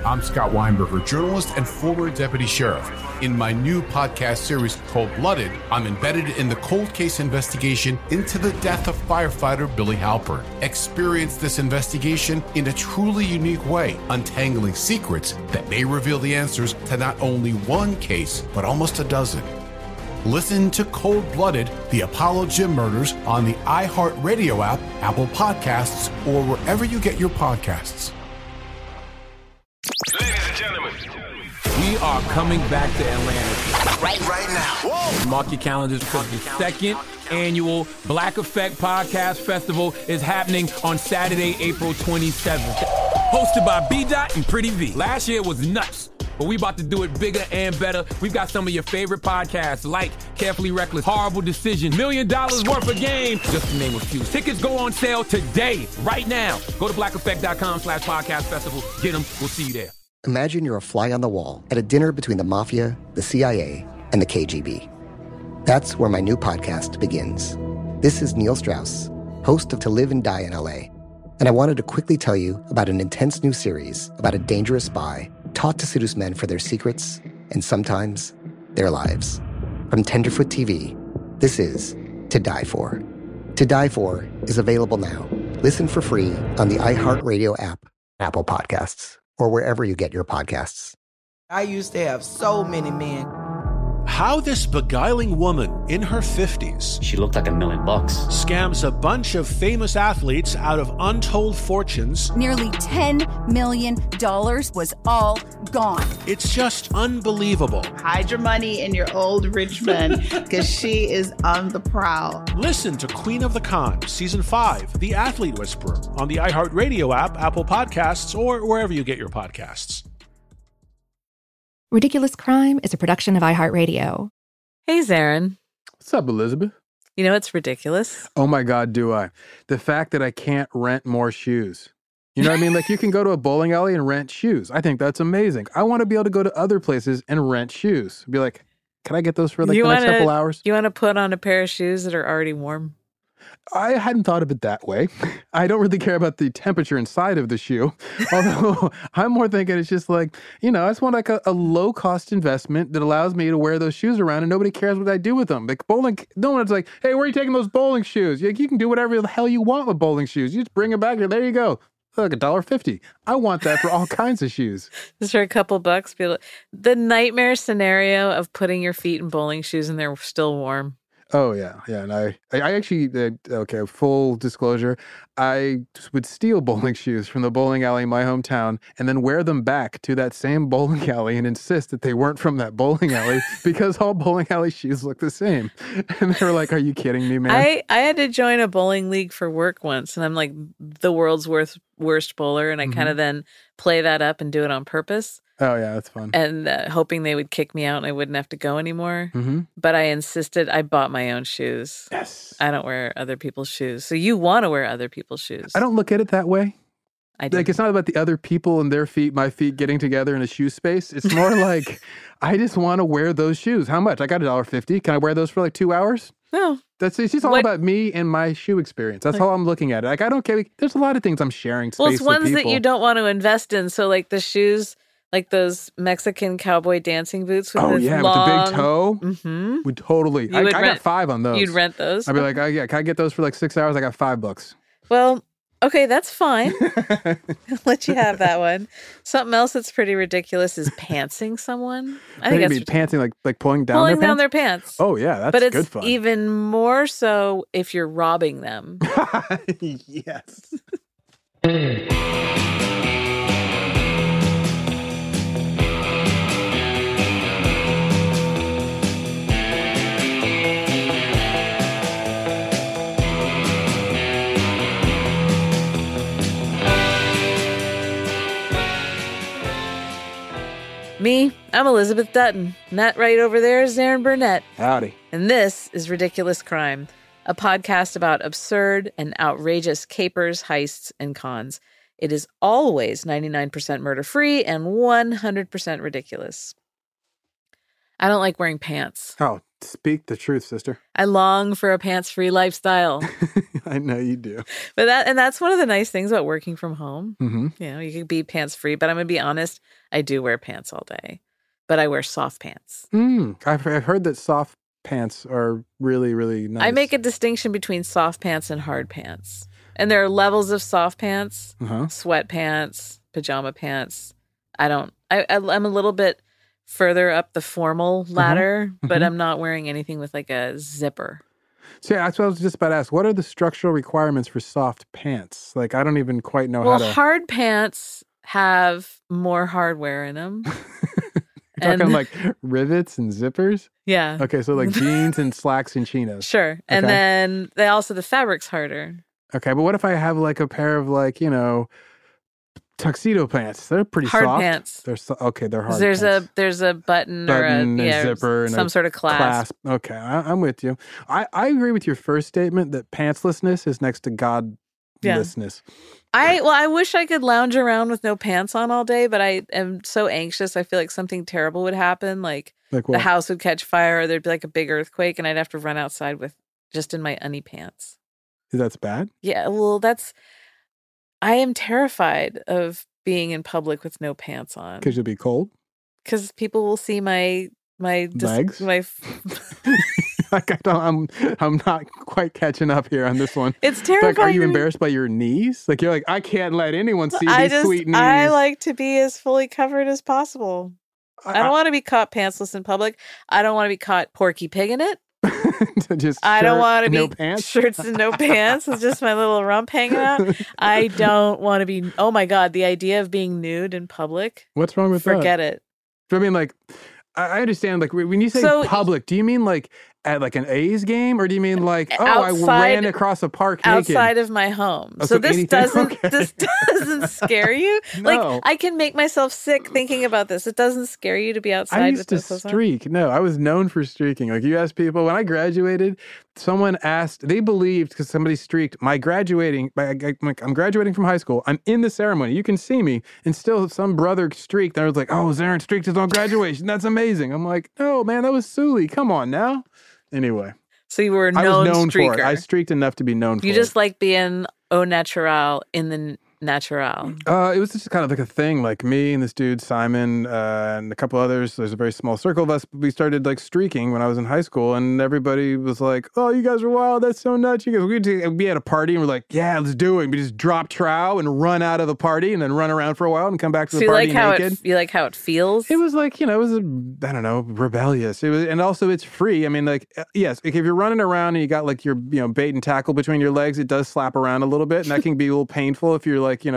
I'm Scott Weinberger, journalist and former deputy sheriff. In my new podcast series, Cold Blooded, I'm embedded in the cold case investigation into the death of firefighter Billy Halpern. Experience this investigation in a truly unique way, untangling secrets that may reveal the answers to not only one case, but almost a dozen. Listen to Cold Blooded, the Apollo Gym Murders on the iHeartRadio app, Apple Podcasts, or wherever you get your podcasts. Ladies and gentlemen, we are coming back to Atlanta right now. Whoa. Mark your calendars because the second annual Black Effect Podcast Festival is happening on Saturday, April 27th. Hosted by B-Dot and Pretty V. Last year was nuts, but we about to do it bigger and better. We've got some of your favorite podcasts like Carefully Reckless, Horrible Decision, $1 Million Worth of Game, just to name a few. Tickets go on sale today, right now. Go to blackeffect.com/podcast festival. Get them. We'll see you there. Imagine you're a fly on the wall at a dinner between the Mafia, the CIA, and the KGB. That's where my new podcast begins. This is Neil Strauss, host of To Live and Die in LA. And I wanted to quickly tell you about an intense new series about a dangerous spy taught to seduce men for their secrets and sometimes their lives. From Tenderfoot TV, this is To Die For. To Die For is available now. Listen for free on the iHeartRadio app, Apple Podcasts, or wherever you get your podcasts. I used to have so many men. How this beguiling woman in her 50s, she looked like $1 million, scams a bunch of famous athletes out of untold fortunes. Nearly $10 million was all gone. It's just unbelievable. Hide your money in your old rich man, because she is on the prowl. Listen to Queen of the Con, Season 5, The Athlete Whisperer, on the iHeartRadio app, Apple Podcasts, or wherever you get your podcasts. Ridiculous Crime is a production of iHeartRadio. Hey, Zarin. What's up, Elizabeth? You know what's ridiculous? Oh my God, do I. The fact that I can't rent more shoes. You know what I mean? Like, you can go to a bowling alley and rent shoes. I think that's amazing. I want to be able to go to other places and rent shoes. Be like, can I get those for like the next couple hours? You want to put on a pair of shoes that are already warm? I hadn't thought of it that way. I don't really care about the temperature inside of the shoe. Although I'm more thinking it's just like, you know, I just want like a low-cost investment that allows me to wear those shoes around and nobody cares what I do with them. Like bowling, no one's like, hey, where are you taking those bowling shoes? You can do whatever the hell you want with bowling shoes. You just bring them back and there you go. Like $1.50. I want that for all kinds of shoes. Just for a couple bucks. The nightmare scenario of putting your feet in bowling shoes and they're still warm. Oh, yeah. Yeah. And I actually, okay, full disclosure, I would steal bowling shoes from the bowling alley in my hometown and then wear them back to that same bowling alley and insist that they weren't from that bowling alley because all bowling alley shoes look the same. And they were like, are you kidding me, man? I had to join a bowling league for work once, and I'm like the world's worst bowler, and I kind of then play that up and do it on purpose. Oh, yeah, that's fun. And hoping they would kick me out and I wouldn't have to go anymore. Mm-hmm. But I insisted. I bought my own shoes. Yes. I don't wear other people's shoes. So you want to wear other people's shoes. I don't look at it that way. I do. Like, it's not about the other people and their feet, my feet getting together in a shoe space. It's more like, I just want to wear those shoes. How much? I got $1.50. Can I wear those for like 2 hours? No. It's just all about me and my shoe experience. That's how I'm looking at it. Like, I don't care. There's a lot of things I'm sharing space with people. Well, it's ones that you don't want to invest in. So like the shoes, like those Mexican cowboy dancing boots with with the big toe. Mm-hmm. Would totally. I got 5 on those. You'd rent those? I'd be like, yeah, can I get those for like 6 hours? I got $5. Well, okay, that's fine. I'll let you have that one. Something else that's pretty ridiculous is pantsing someone. I think that's pantsing, like pulling down their pants. Oh yeah, but good it's fun. Even more so if you're robbing them. Yes. Me, I'm Elizabeth Dutton. And that right over there is Zarin Burnett. Howdy. And this is Ridiculous Crime, a podcast about absurd and outrageous capers, heists, and cons. It is always 99% murder-free and 100% ridiculous. I don't like wearing pants. Oh, Speak the truth, sister. I long for a pants-free lifestyle. I know you do. But that's one of the nice things about working from home. Mm-hmm. You know, you can be pants-free, but I'm going to be honest, I do wear pants all day. But I wear soft pants. I've heard that soft pants are really, really nice. I make a distinction between soft pants and hard pants. And there are levels of soft pants, sweatpants, pajama pants. I'm a little bit further up the formal ladder, but I'm not wearing anything with like a zipper. So yeah, that's what I was just about to ask. What are the structural requirements for soft pants? Like, I don't even quite know how to... Well, hard pants have more hardware in them. Talking like rivets and zippers? Yeah. Okay, so like jeans and slacks and chinos. Sure. Okay. And then the fabric's harder. Okay, but what if I have like a pair of like, tuxedo pants? They're pretty hard soft. Pants. They're hard There's pants. there's a button or a zipper and some sort of clasp. Okay, I'm with you. I agree with your first statement that pantslessness is next to godlessness. I wish I could lounge around with no pants on all day, but I am so anxious. I feel like something terrible would happen. Like the house would catch fire, or there'd be like a big earthquake, and I'd have to run outside with just in my unnie pants. That's bad? Yeah, well, I am terrified of being in public with no pants on. Because you'll be cold? Because people will see my legs? Like I'm not quite catching up here on this one. It's terrifying. Like, are you embarrassed by your knees? Like, you're like, I can't let anyone see these sweet knees. I like to be as fully covered as possible. I don't want to be caught pantsless in public. I don't want to be caught Porky Pigging it. I don't want to be shirts and no pants with just my little rump hanging out. I don't want to be. Oh my God, the idea of being nude in public. What's wrong with that? Forget it. I mean, like, I understand. Like, when you say public, do you mean like at like an A's game, or do you mean like, I ran across a park naked? Outside of my home. So this doesn't scare you? No. Like, I can make myself sick thinking about this. It doesn't scare you to be outside I with used to this streak. On? No, I was known for streaking. Like, you ask people, when I graduated, someone asked, they believed, because somebody streaked, I'm graduating from high school. I'm in the ceremony. You can see me. And still some brother streaked. And I was like, oh, Zarin streaked his own graduation. That's amazing. I'm like, no, man, that was Sully. Come on now. Anyway. So you were I was known streaker. for it. I streaked enough to be known for it. You just like being au natural in the natural. It was just kind of like a thing. Like me and this dude, Simon, and a couple others. There's a very small circle of us. We started like streaking when I was in high school, and everybody was like, oh, you guys are wild. That's so nuts. You guys, we had a party, and we're like, yeah, let's do it. We just drop trow and run out of the party and then run around for a while and come back to the party naked. You like how it feels? It was like, it was, I don't know, rebellious. It was, and also it's free. I mean, like, yes, if you're running around and you got like your, bait and tackle between your legs, it does slap around a little bit, and that can be a little painful if you're like,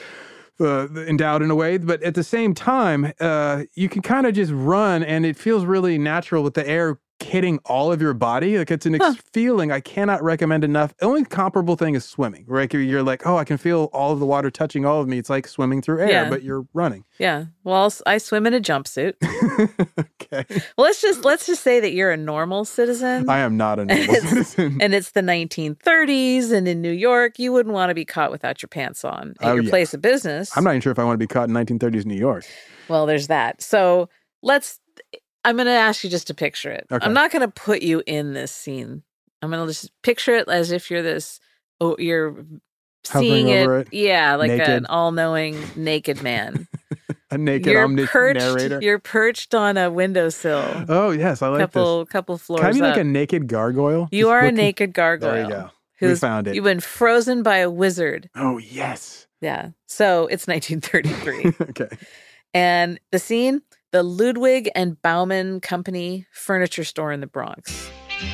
endowed in a way. But at the same time, you can kind of just run, and it feels really natural with the air hitting all of your body. Like, it's an feeling I cannot recommend enough. The only comparable thing is swimming, right? You're like, oh, I can feel all of the water touching all of me. It's like swimming through air, but you're running. Yeah. Well, I swim in a jumpsuit. Okay. Well, let's just say that you're a normal citizen. I am not a normal citizen. And it's the 1930s, and in New York, you wouldn't want to be caught without your pants on at your place of business. I'm not even sure if I want to be caught in 1930s New York. Well, there's that. So I'm going to ask you just to picture it. Okay. I'm not going to put you in this scene. I'm going to just picture it as if you're you're seeing it. Yeah, like naked. An all-knowing naked man. A naked omniscient narrator. You're perched on a windowsill. Oh, yes, I like this. Couple floors Can I be up. like a naked gargoyle? You are a naked gargoyle. There you go. We found it. You've been frozen by a wizard. Oh, yes. Yeah. So it's 1933. Okay. And the scene, the Ludwig and Bauman Company furniture store in the Bronx.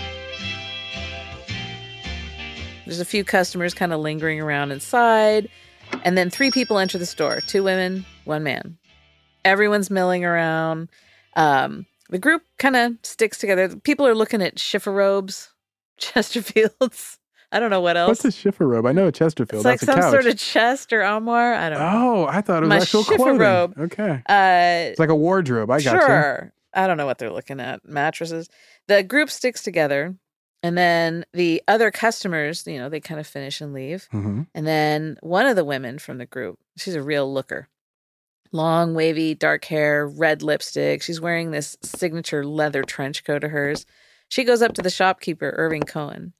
There's a few customers kind of lingering around inside. And then 3 people enter the store, 2 women, 1 man. Everyone's milling around. The group kind of sticks together. People are looking at Schiffer robes, Chesterfields. I don't know what else. What's a Schiffer robe? I know a Chesterfield. It's like That's some a couch. sort of chest or armoire. I don't know. Oh, I thought it was My actual Schiffer clothing. robe. Okay. It's like a wardrobe. I got Sure. I don't know what they're looking at. Mattresses. The group sticks together, and then the other customers, they kind of finish and leave. Mm-hmm. And then one of the women from the group, she's a real looker. Long, wavy, dark hair, red lipstick. She's wearing this signature leather trench coat of hers. She goes up to the shopkeeper, Irving Cohen.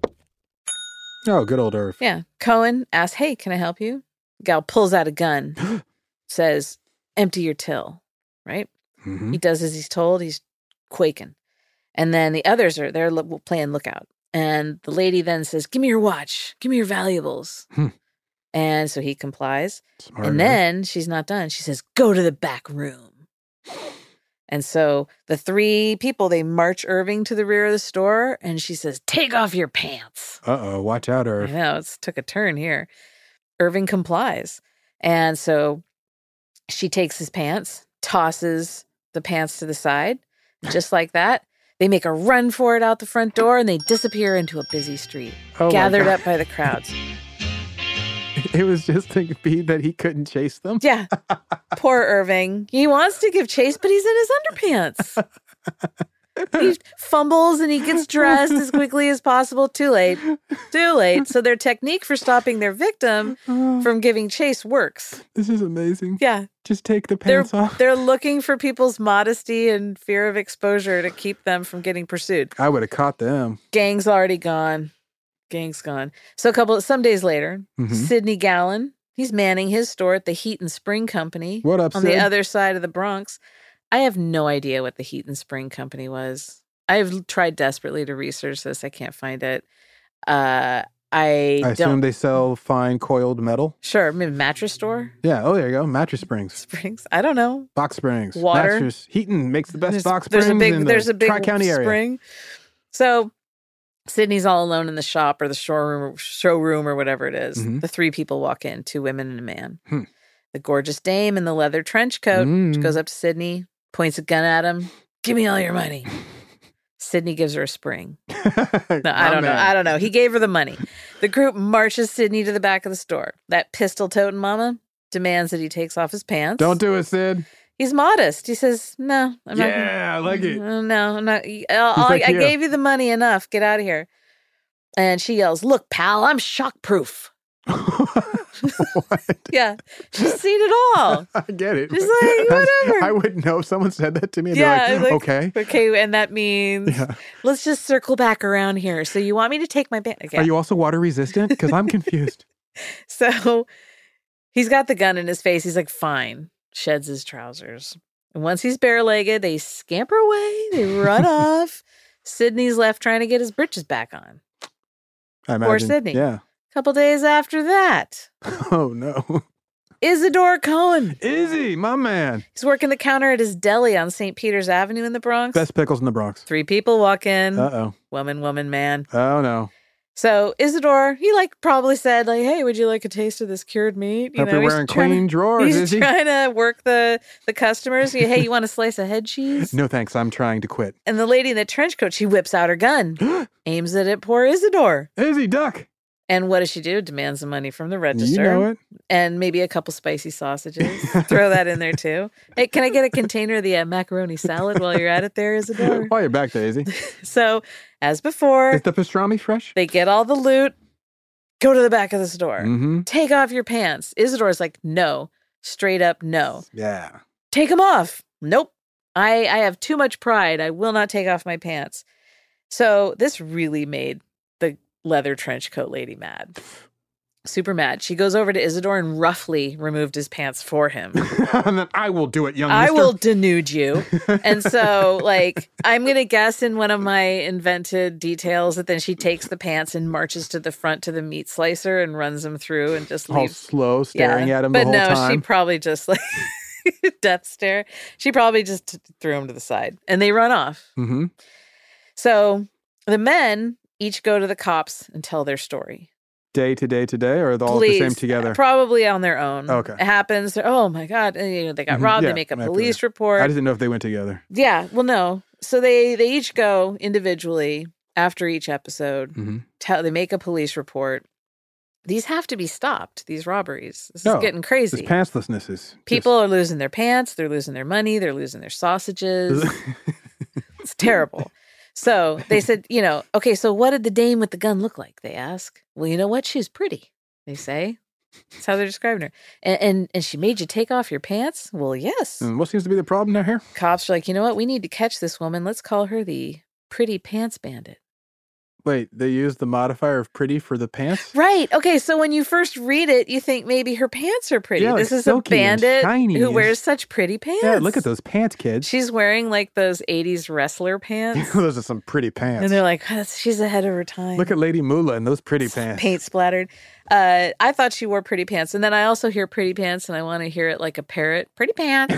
Oh, good old Irv. Yeah. Cohen asks, hey, can I help you? Gal pulls out a gun, says, empty your till, right? Mm-hmm. He does as he's told. He's quaking. And then the others are there playing lookout. And the lady then says, give me your watch. Give me your valuables. And so he complies. Smart and Irv. then she's not done. She says, go to the back room. And so the three people, they march Irving to the rear of the store. And she says, take off your pants. Uh-oh, watch out, Irv. I know, it took a turn here. Irving complies. And so she takes his pants, tosses the pants to the side. Just like that, they make a run for it out the front door, and they disappear into a busy street, gathered up by the crowds. It was just to be that he couldn't chase them. Yeah. Poor Irving. He wants to give chase, but he's in his underpants. He fumbles and he gets dressed as quickly as possible. Too late. Too late. So their technique for stopping their victim from giving chase works. This is amazing. Yeah. Just take the pants off. They're looking for people's modesty and fear of exposure to keep them from getting pursued. I would have caught them. Gang's already gone. Gang's gone. So some days later, Sidney Gallen, he's manning his store at the Heat and Spring Company. What up, on Sid? the other side of the Bronx. I have no idea what the Heat and Spring Company was. I've tried desperately to research this. I can't find it. I assume they sell fine coiled metal. Sure, maybe mattress store. Yeah. Oh, there you go. Mattress springs. Springs. I don't know. Box springs. Water. Mattress. Heaton makes the best box springs in there's the a big Tri-County area. spring. So Sydney's all alone in the shop or the showroom or whatever it is. The three people walk in, 2 women and a man. The gorgeous dame in the leather trench coat. She goes up to Sydney, points a gun at him. Give me all your money. Sydney gives her a spring. No, I don't know. He gave her the money. The group marches Sydney to the back of the store. That pistol-toting mama demands that he takes off his pants. Don't do it, Sid. He's modest. He says, no, I'm not. Yeah, I like it. No, I'm not. I gave you the money enough. Get out of here. And she yells, look, pal, I'm shock-proof. Yeah, she's seen it all. I get it. She's like, whatever. I wouldn't know if someone said that to me. I'd be like, okay. Okay, and that means let's just circle back around here. So you want me to take my band? Okay. Are you also water resistant? Because I'm confused. So he's got the gun in his face. He's like, fine. Sheds his trousers. And once he's bare-legged, they scamper away. They run off. Sydney's left trying to get his britches back on. I imagine. Poor Sydney. Yeah. Couple days after that. Oh, no. Isidore Cohen. Izzy, my man. He's working the counter at his deli on St. Peter's Avenue in the Bronx. Best pickles in the Bronx. 3 people walk in. Uh-oh. Woman, man. Oh, no. So Isidore, he probably said hey, would you like a taste of this cured meat? Hope you're wearing clean drawers, He's Izzy. trying to work the customers. Hey, you want a slice of head cheese? No, thanks. I'm trying to quit. And the lady in the trench coat, she whips out her gun, aims it at poor Isidore. Izzy, duck. And what does she do? Demands the money from the register. You know it. And maybe a couple spicy sausages. Throw that in there too. Hey, can I get a container of the macaroni salad while you're at it there, Isidore? While you're back there, Izzy. So, as before. Is the pastrami fresh? They get all the loot. Go to the back of the store. Mm-hmm. Take off your pants. Isidore's like, no. Straight up, no. Yeah. Take them off. Nope. I have too much pride. I will not take off my pants. So this really made the leather trench coat lady mad. Super mad. She goes over to Isidore and roughly removed his pants for him. And then I will do it, young I mister. will denude you. And so, I'm going to guess in one of my invented details that then she takes the pants and marches to the front to the meat slicer and runs them through and just all leaves. slow, staring at him the whole time. But no, she probably just death stare. She probably just threw him to the side and they run off. Mm-hmm. So the men each go to the cops and tell their story. Day to day, or are they all the same together? Probably on their own. Okay. It happens. Oh my God. They got robbed. Yeah, they make a police report. I didn't know if they went together. Yeah. Well, no. So they each go individually after each episode. Mm-hmm. They make a police report. These have to be stopped, these robberies. This is getting crazy. This pantslessness is... People are losing their pants. They're losing their money. They're losing their sausages. It's terrible. So they said, okay, so what did the dame with the gun look like? They ask. Well, you know what? She's pretty, they say. That's how they're describing her. And she made you take off your pants? Well, yes. And what seems to be the problem now here? Cops are like, you know what? We need to catch this woman. Let's call her the Pretty Pants Bandit. Wait, they used the modifier of pretty for the pants? Right. Okay, so when you first read it, you think maybe her pants are pretty. Yeah, like this is a silky and bandit shiny who and- wears such pretty pants. Yeah, look at those pants, kids. She's wearing like those 80s wrestler pants. Those are some pretty pants. And they're like, she's ahead of her time. Look at Lady Moolah and those pretty pants. Paint splattered. I thought she wore pretty pants. And then I also hear pretty pants and I want to hear it like a parrot. Pretty pants.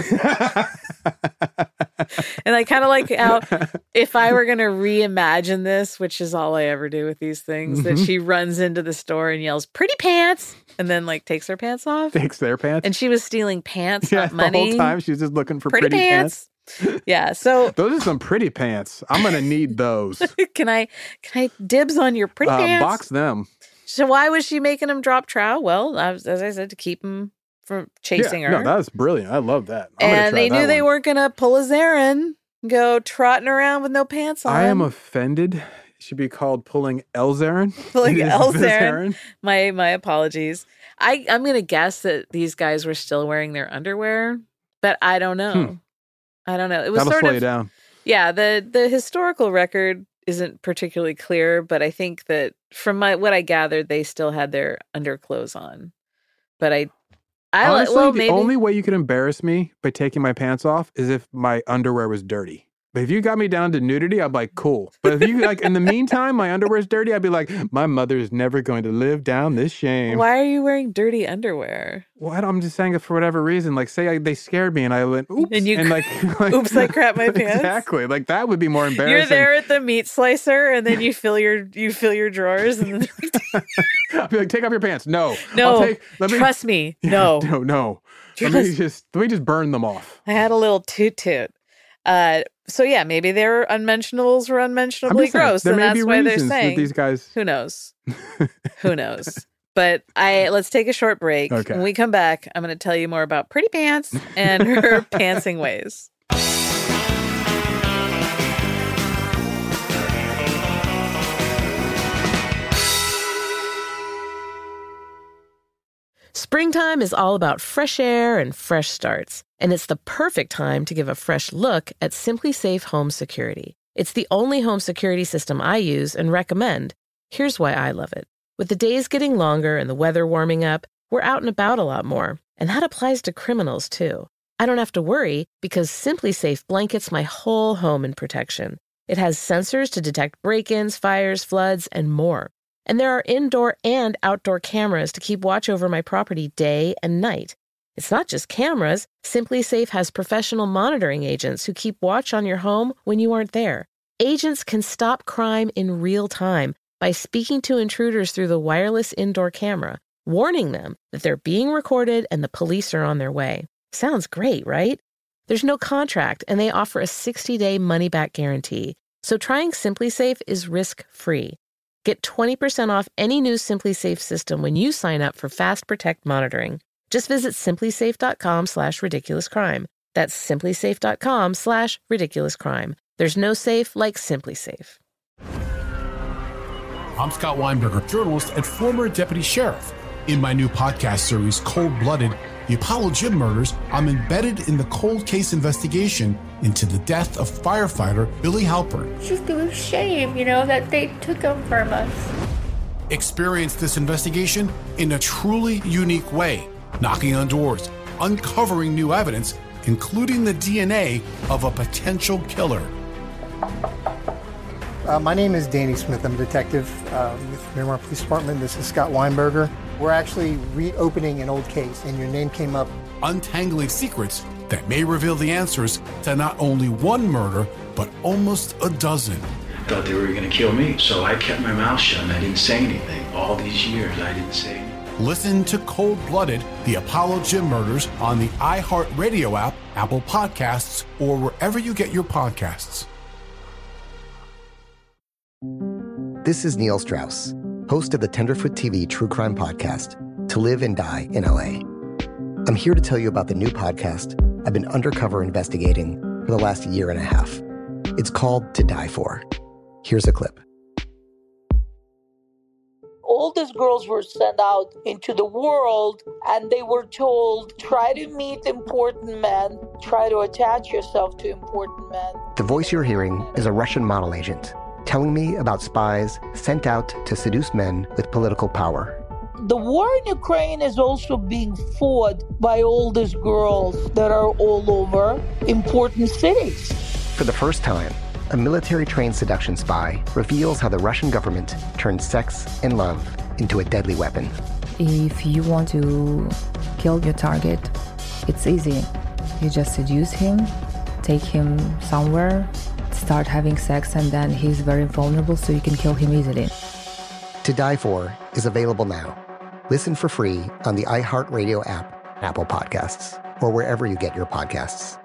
And I kind of like how if I were going to reimagine this, which is all I ever do with these things, that she runs into the store and yells, pretty pants, and then like takes her pants off. Takes their pants. And she was stealing pants, Yeah, not money. the whole time she's just looking for pretty pants. Yeah, so those are some pretty pants. I'm going to need those. Can I dibs on your pretty pants? Box them. So why was she making him drop trow? Well, as I said, to keep him from chasing her. No, that's brilliant. I love that. And they knew they weren't going to pull a Zarin, go trotting around with no pants on. I am offended. It should be called pulling Elzarin. Pulling Elzarin. My apologies. I'm going to guess that these guys were still wearing their underwear, but I don't know. I don't know. It was That'll sort slow of you down. Yeah, the historical record isn't particularly clear, but I think that from what I gathered, they still had their underclothes on. But Honestly, maybe. The only way you could embarrass me by taking my pants off is if my underwear was dirty. But if you got me down to nudity, I'd be like, cool. But if you in the meantime, my underwear's dirty, I'd be like, my mother's never going to live down this shame. Why are you wearing dirty underwear? What? I'm just saying it for whatever reason. Like, say they scared me and I went, oops. And you oops, I crap my pants. Exactly. Like, that would be more embarrassing. You're there at the meat slicer and then you fill your drawers and then I'd be like, take off your pants. No. Trust me. No. No. Let me just burn them off. I had a little toot. So yeah, maybe their unmentionables were unmentionably gross, and that's why they're saying these guys. Who knows? Who knows? But let's take a short break. Okay. When we come back, I'm going to tell you more about Pretty Pants and her pantsing ways. Springtime is all about fresh air and fresh starts, and it's the perfect time to give a fresh look at SimpliSafe Home Security. It's the only home security system I use and recommend. Here's why I love it. With the days getting longer and the weather warming up, we're out and about a lot more, and that applies to criminals too. I don't have to worry because SimpliSafe blankets my whole home in protection. It has sensors to detect break-ins, fires, floods, and more. And there are indoor and outdoor cameras to keep watch over my property day and night. It's not just cameras. SimpliSafe has professional monitoring agents who keep watch on your home when you aren't there. Agents can stop crime in real time by speaking to intruders through the wireless indoor camera, warning them that they're being recorded and the police are on their way. Sounds great, right? There's no contract, and they offer a 60-day money-back guarantee. So trying SimpliSafe is risk-free. Get 20% off any new SimpliSafe system when you sign up for Fast Protect monitoring. Just visit simplisafe.com/ridiculouscrime. That's simplisafe.com/ridiculouscrime. There's no safe like SimpliSafe. I'm Scott Weinberger, journalist and former deputy sheriff. In my new podcast series, Cold Blooded, The Apollo Gym Murders, I'm embedded in the cold case investigation into the death of firefighter Billy Halpern. It's just a shame, that they took him from us. Experience this investigation in a truly unique way, knocking on doors, uncovering new evidence, including the DNA of a potential killer. My name is Danny Smith. I'm a detective with Miramar Police Department. This is Scott Weinberger. We're actually reopening an old case, and your name came up. Untangling secrets that may reveal the answers to not only one murder, but almost a dozen. I thought they were going to kill me, so I kept my mouth shut and I didn't say anything. All these years, I didn't say anything. Listen to Cold Blooded, The Apollo Gym Murders on the iHeartRadio app, Apple Podcasts, or wherever you get your podcasts. This is Neil Strauss, host of the Tenderfoot TV true crime podcast, To Live and Die in LA. I'm here to tell you about the new podcast I've been undercover investigating for the last year and a half. It's called To Die For. Here's a clip. All these girls were sent out into the world and they were told, try to meet important men, try to attach yourself to important men. The voice you're hearing is a Russian model agent telling me about spies sent out to seduce men with political power. The war in Ukraine is also being fought by all these girls that are all over important cities. For the first time, a military-trained seduction spy reveals how the Russian government turned sex and love into a deadly weapon. If you want to kill your target, it's easy. You just seduce him, take him somewhere, start having sex, and then he's very vulnerable, so you can kill him easily. To Die For is available now. Listen for free on the iHeartRadio app, Apple Podcasts, or wherever you get your podcasts.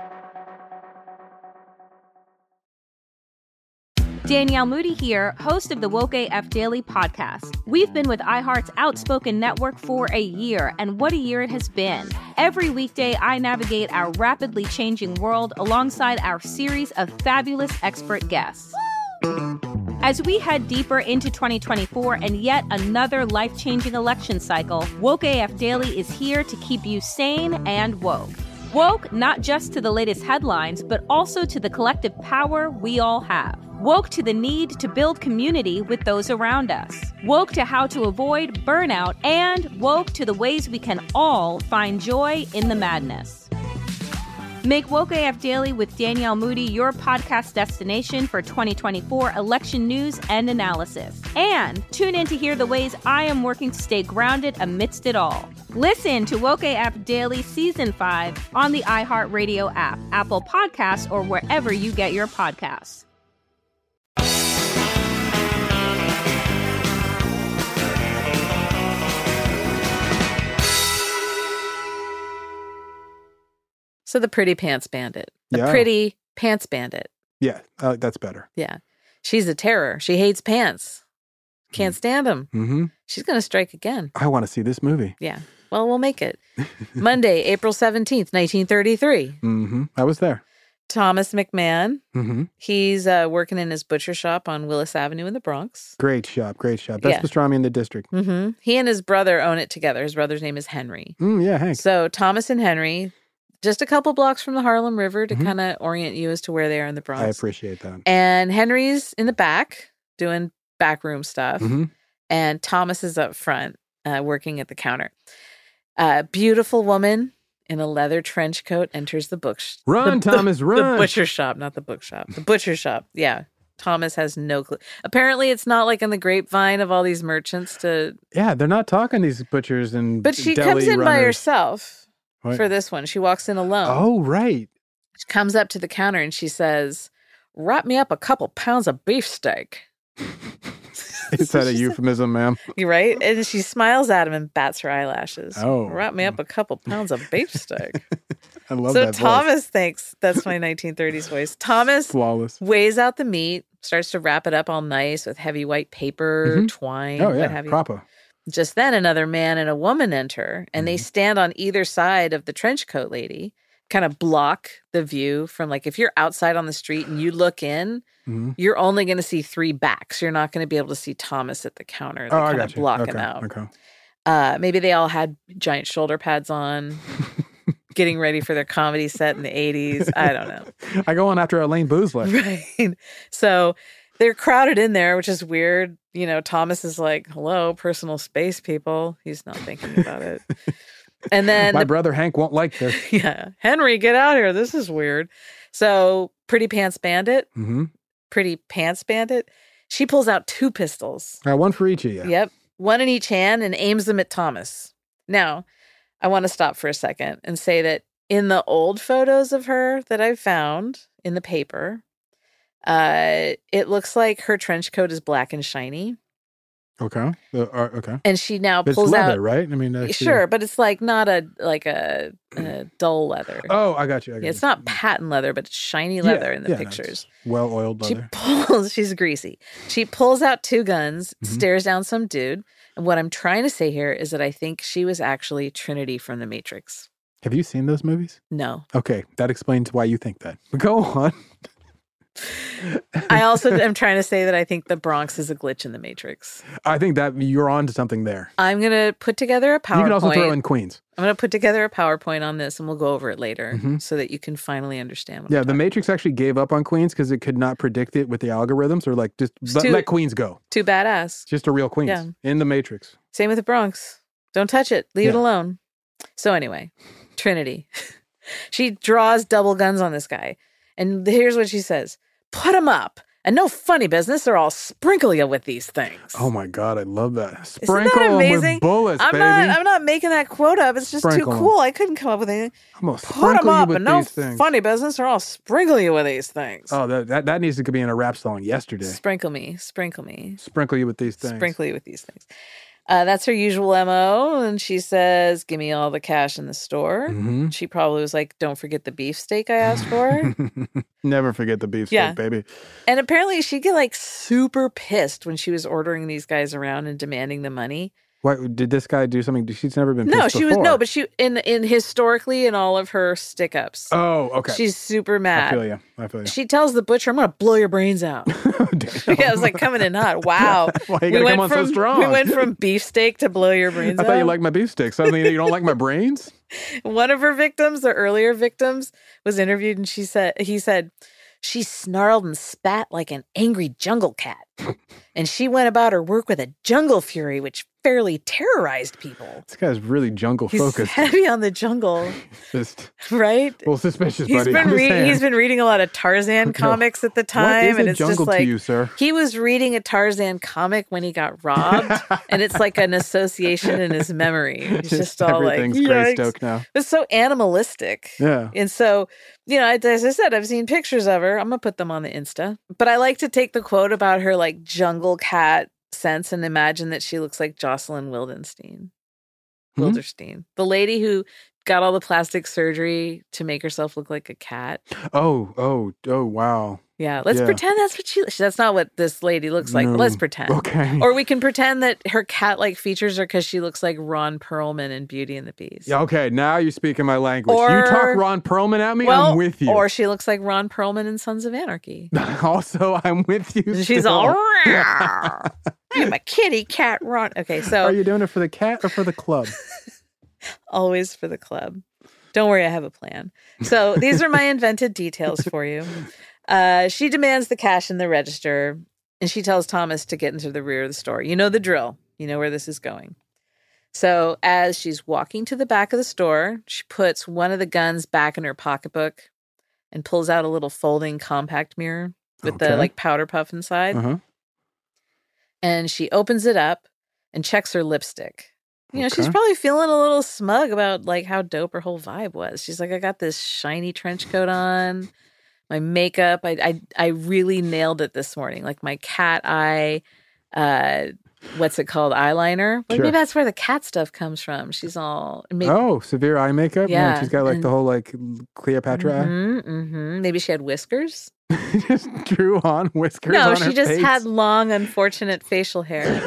Danielle Moody here, host of the Woke AF Daily podcast. We've been with iHeart's Outspoken Network for a year, and what a year it has been. Every weekday, I navigate our rapidly changing world alongside our series of fabulous expert guests. As we head deeper into 2024 and yet another life-changing election cycle, Woke AF Daily is here to keep you sane and woke. Woke not just to the latest headlines, but also to the collective power we all have. Woke to the need to build community with those around us. Woke to how to avoid burnout, and woke to the ways we can all find joy in the madness. Make Woke AF Daily with Danielle Moody your podcast destination for 2024 election news and analysis. And tune in to hear the ways I am working to stay grounded amidst it all. Listen to Woke AF Daily Season 5 on the iHeartRadio app, Apple Podcasts, or wherever you get your podcasts. So the Pretty Pants Bandit. Yeah. Pretty Pants Bandit. Yeah, that's better. Yeah. She's a terror. She hates pants. Can't stand them. Mm-hmm. She's going to strike again. I want to see this movie. Yeah. Well, we'll make it. Monday, April 17th, 1933. Mm-hmm. I was there. Thomas McMahon. Mm-hmm. He's working in his butcher shop on Willis Avenue in the Bronx. Great shop, great shop. Best Yeah. pastrami in the district. Mm-hmm. He and his brother own it together. His brother's name is Henry. Yeah, Hank. So Thomas and Henry, just a couple blocks from the Harlem River to kind of orient you as to where they are in the Bronx. I appreciate that. And Henry's in the back doing backroom stuff. Mm-hmm. And Thomas is up front working at the counter. Beautiful woman in a leather trench coat enters the Run, Thomas, run. The butcher shop, not the bookshop. The butcher shop. Yeah. Thomas has no clue. Apparently, it's not like in the grapevine of all these merchants to... Yeah, they're not talking, these butchers and But she deli comes in by runners. herself What? for this one. She walks in alone. Oh, right. She comes up to the counter and she says, "Wrap me up a couple pounds of beefsteak." Is that a euphemism, ma'am? You're right. And she smiles at him and bats her eyelashes. Oh. "Wrap me up a couple pounds of beefsteak." I love So that Thomas thinks, that's my 1930s voice. Thomas Flawless. weighs out the meat, starts to wrap it up all nice with heavy white paper, twine, Oh, what yeah, have you. proper. Just then, another man and a woman enter, and they stand on either side of the trench coat lady, kind of block the view from, like, if you're outside on the street and you look in, you're only going to see three backs. You're not going to be able to see Thomas at the counter. They Oh, I kind got of you. block Okay, him out. okay. Maybe they all had giant shoulder pads on, getting ready for their comedy set in the 80s. I don't know. I go on after Elaine Boozler. Right. So they're crowded in there, which is weird. You know, Thomas is like, "Hello, personal space, people." He's not thinking about it. And then My brother Hank won't like this. yeah, "Henry, get out here. This is weird." So Pretty Pants Bandit, Pretty Pants Bandit, she pulls out two pistols. One for each of you. Yep. One in each hand and aims them at Thomas. Now, I want to stop for a second and say that in the old photos of her that I've found in the paper, it looks like her trench coat is black and shiny. Okay. Okay. And she now But pulls it's leather, out, right? I mean, sure, but it's like not a dull leather. Oh, I got you. It's not patent leather, but it's shiny leather in the no, pictures. Well-oiled leather. She's greasy. She pulls out two guns, stares down some dude. And what I'm trying to say here is that I think she was actually Trinity from The Matrix. Have you seen those movies? No. Okay, that explains why you think that. But go on. I also am trying to say that I think the Bronx is a glitch in the Matrix. I think that you're on to something there. I'm going to put together a PowerPoint. You can also throw in Queens. I'm going to put together a PowerPoint on this, and we'll go over it later so that you can finally understand what the Matrix actually gave up on Queens because it could not predict it with the algorithms, or like just let Queens go. Too badass. Just a real Queens in the Matrix. Same with the Bronx. Don't touch it. Leave it alone. So anyway, Trinity. She draws double guns on this guy. And here's what she says. Put them up. And no funny business, or I'll sprinkle you with these things. Oh my God, I love that. Sprinkle them with bullets, baby. I'm not making that quote up. It's just too cool. I couldn't come up with anything. I'm gonna Put them up, and no things. Funny business, or I'll sprinkle you with these things. Oh, that needs to be in a rap song yesterday. Sprinkle me, sprinkle me. Sprinkle you with these things. Sprinkle you with these things. That's her usual MO. And she says, give me all the cash in the store. Mm-hmm. She probably was like, don't forget the beefsteak I asked for. Never forget the beefsteak, baby. And apparently she'd get like super pissed when she was ordering these guys around and demanding the money. What did this guy do something? She's never been pissed before. But she in historically in all of her stick ups. Oh, okay. She's super mad. I feel you. She tells the butcher, "I'm going to blow your brains out." Yeah, it was like coming in hot. Wow. Why you gotta come on so strong? We went from beefsteak to blow your brains out. I thought you liked my beefsteak. Suddenly you don't like my brains? One of her victims, the earlier victims, was interviewed, and he said, she snarled and spat like an angry jungle cat. And she went about her work with a jungle fury, which fairly terrorized people. This guy's really jungle focused. He's heavy on the jungle. Just right? A little suspicious, He's buddy. He's been reading a lot of Tarzan comics at the time. What is and a it's jungle just like, to you, sir? He was reading a Tarzan comic when he got robbed. And it's like an association in his memory. It's just all like, everything's Greystoke now. It's so animalistic. Yeah. And so, as I said, I've seen pictures of her. I'm going to put them on the Insta. But I like to take the quote about her like jungle cat sense and imagine that she looks like Jocelyn Wildenstein. The lady who got all the plastic surgery to make herself look like a cat. Oh, wow. Yeah, let's pretend that's what that's not what this lady looks like. No. Let's pretend. Okay. Or we can pretend that her cat-like features are because she looks like Ron Perlman in Beauty and the Beast. Yeah, okay, now you're speaking my language. You talk Ron Perlman at me, I'm with you. Or she looks like Ron Perlman in Sons of Anarchy. Also, I'm with you. She's all, I'm a kitty cat Ron. Okay, so. Are you doing it for the cat or for the club? Always for the club. Don't worry, I have a plan. So these are my invented details for you. She demands the cash in the register, and she tells Thomas to get into the rear of the store. You know the drill. You know where this is going. So as she's walking to the back of the store, she puts one of the guns back in her pocketbook and pulls out a little folding compact mirror with the like powder puff inside. Uh-huh. And she opens it up and checks her lipstick. She's probably feeling a little smug about like how dope her whole vibe was. She's like, I got this shiny trench coat on, my makeup. I really nailed it this morning. Like my cat eye, what's it called? Eyeliner. Maybe that's where the cat stuff comes from. She's all severe eye makeup. Yeah, she's got like the whole like Cleopatra eye. Maybe she had whiskers. Just drew on whiskers. No, on she her just face. had long, unfortunate facial hair.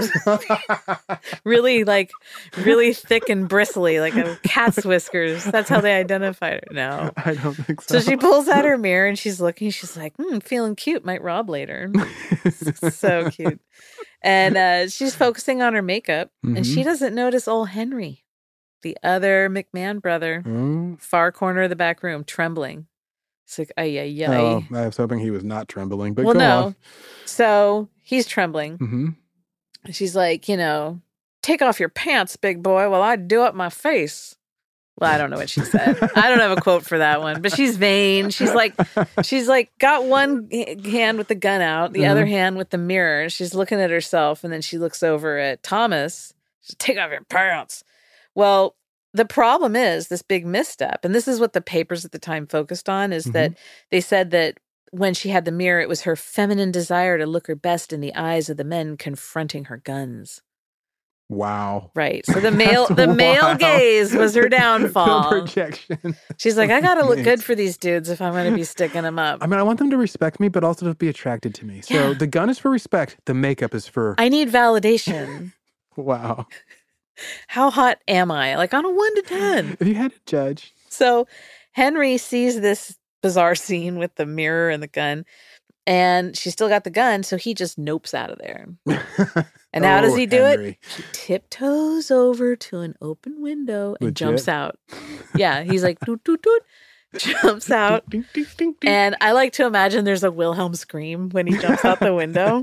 really thick and bristly, like a cat's whiskers. That's how they identified her. No, I don't think so. So she pulls out her mirror and she's looking. She's like, feeling cute. Might rob later. So cute. And she's focusing on her makeup, and she doesn't notice old Henry, the other McMahon brother, far corner of the back room, trembling. It's like, ay. Oh, I was hoping he was not trembling, but go on. So he's trembling. Mm-hmm. She's like, take off your pants, big boy, while I do up my face. Well, I don't know what she said. I don't have a quote for that one, but she's vain. She's like got one hand with the gun out, the other hand with the mirror. She's looking at herself, and then she looks over at Thomas. She's, take off your pants. Well, the problem is this big misstep, and this is what the papers at the time focused on, is that they said that when she had the mirror, it was her feminine desire to look her best in the eyes of the men confronting her guns. Wow. Right. So the male gaze was her downfall. The projection. She's like, I got to look good for these dudes if I'm going to be sticking them up. I mean, I want them to respect me, but also to be attracted to me. So the gun is for respect. The makeup is for... I need validation. Wow. How hot am I? Like on a 1 to 10. If you had to judge. So Henry sees this bizarre scene with the mirror and the gun, And she still got the gun, so he just nopes out of there. And how does he do it? He tiptoes over to an open window and jumps out. Yeah, he's like, doot, doot, doot, jumps out. And I like to imagine there's a Wilhelm scream when he jumps out the window.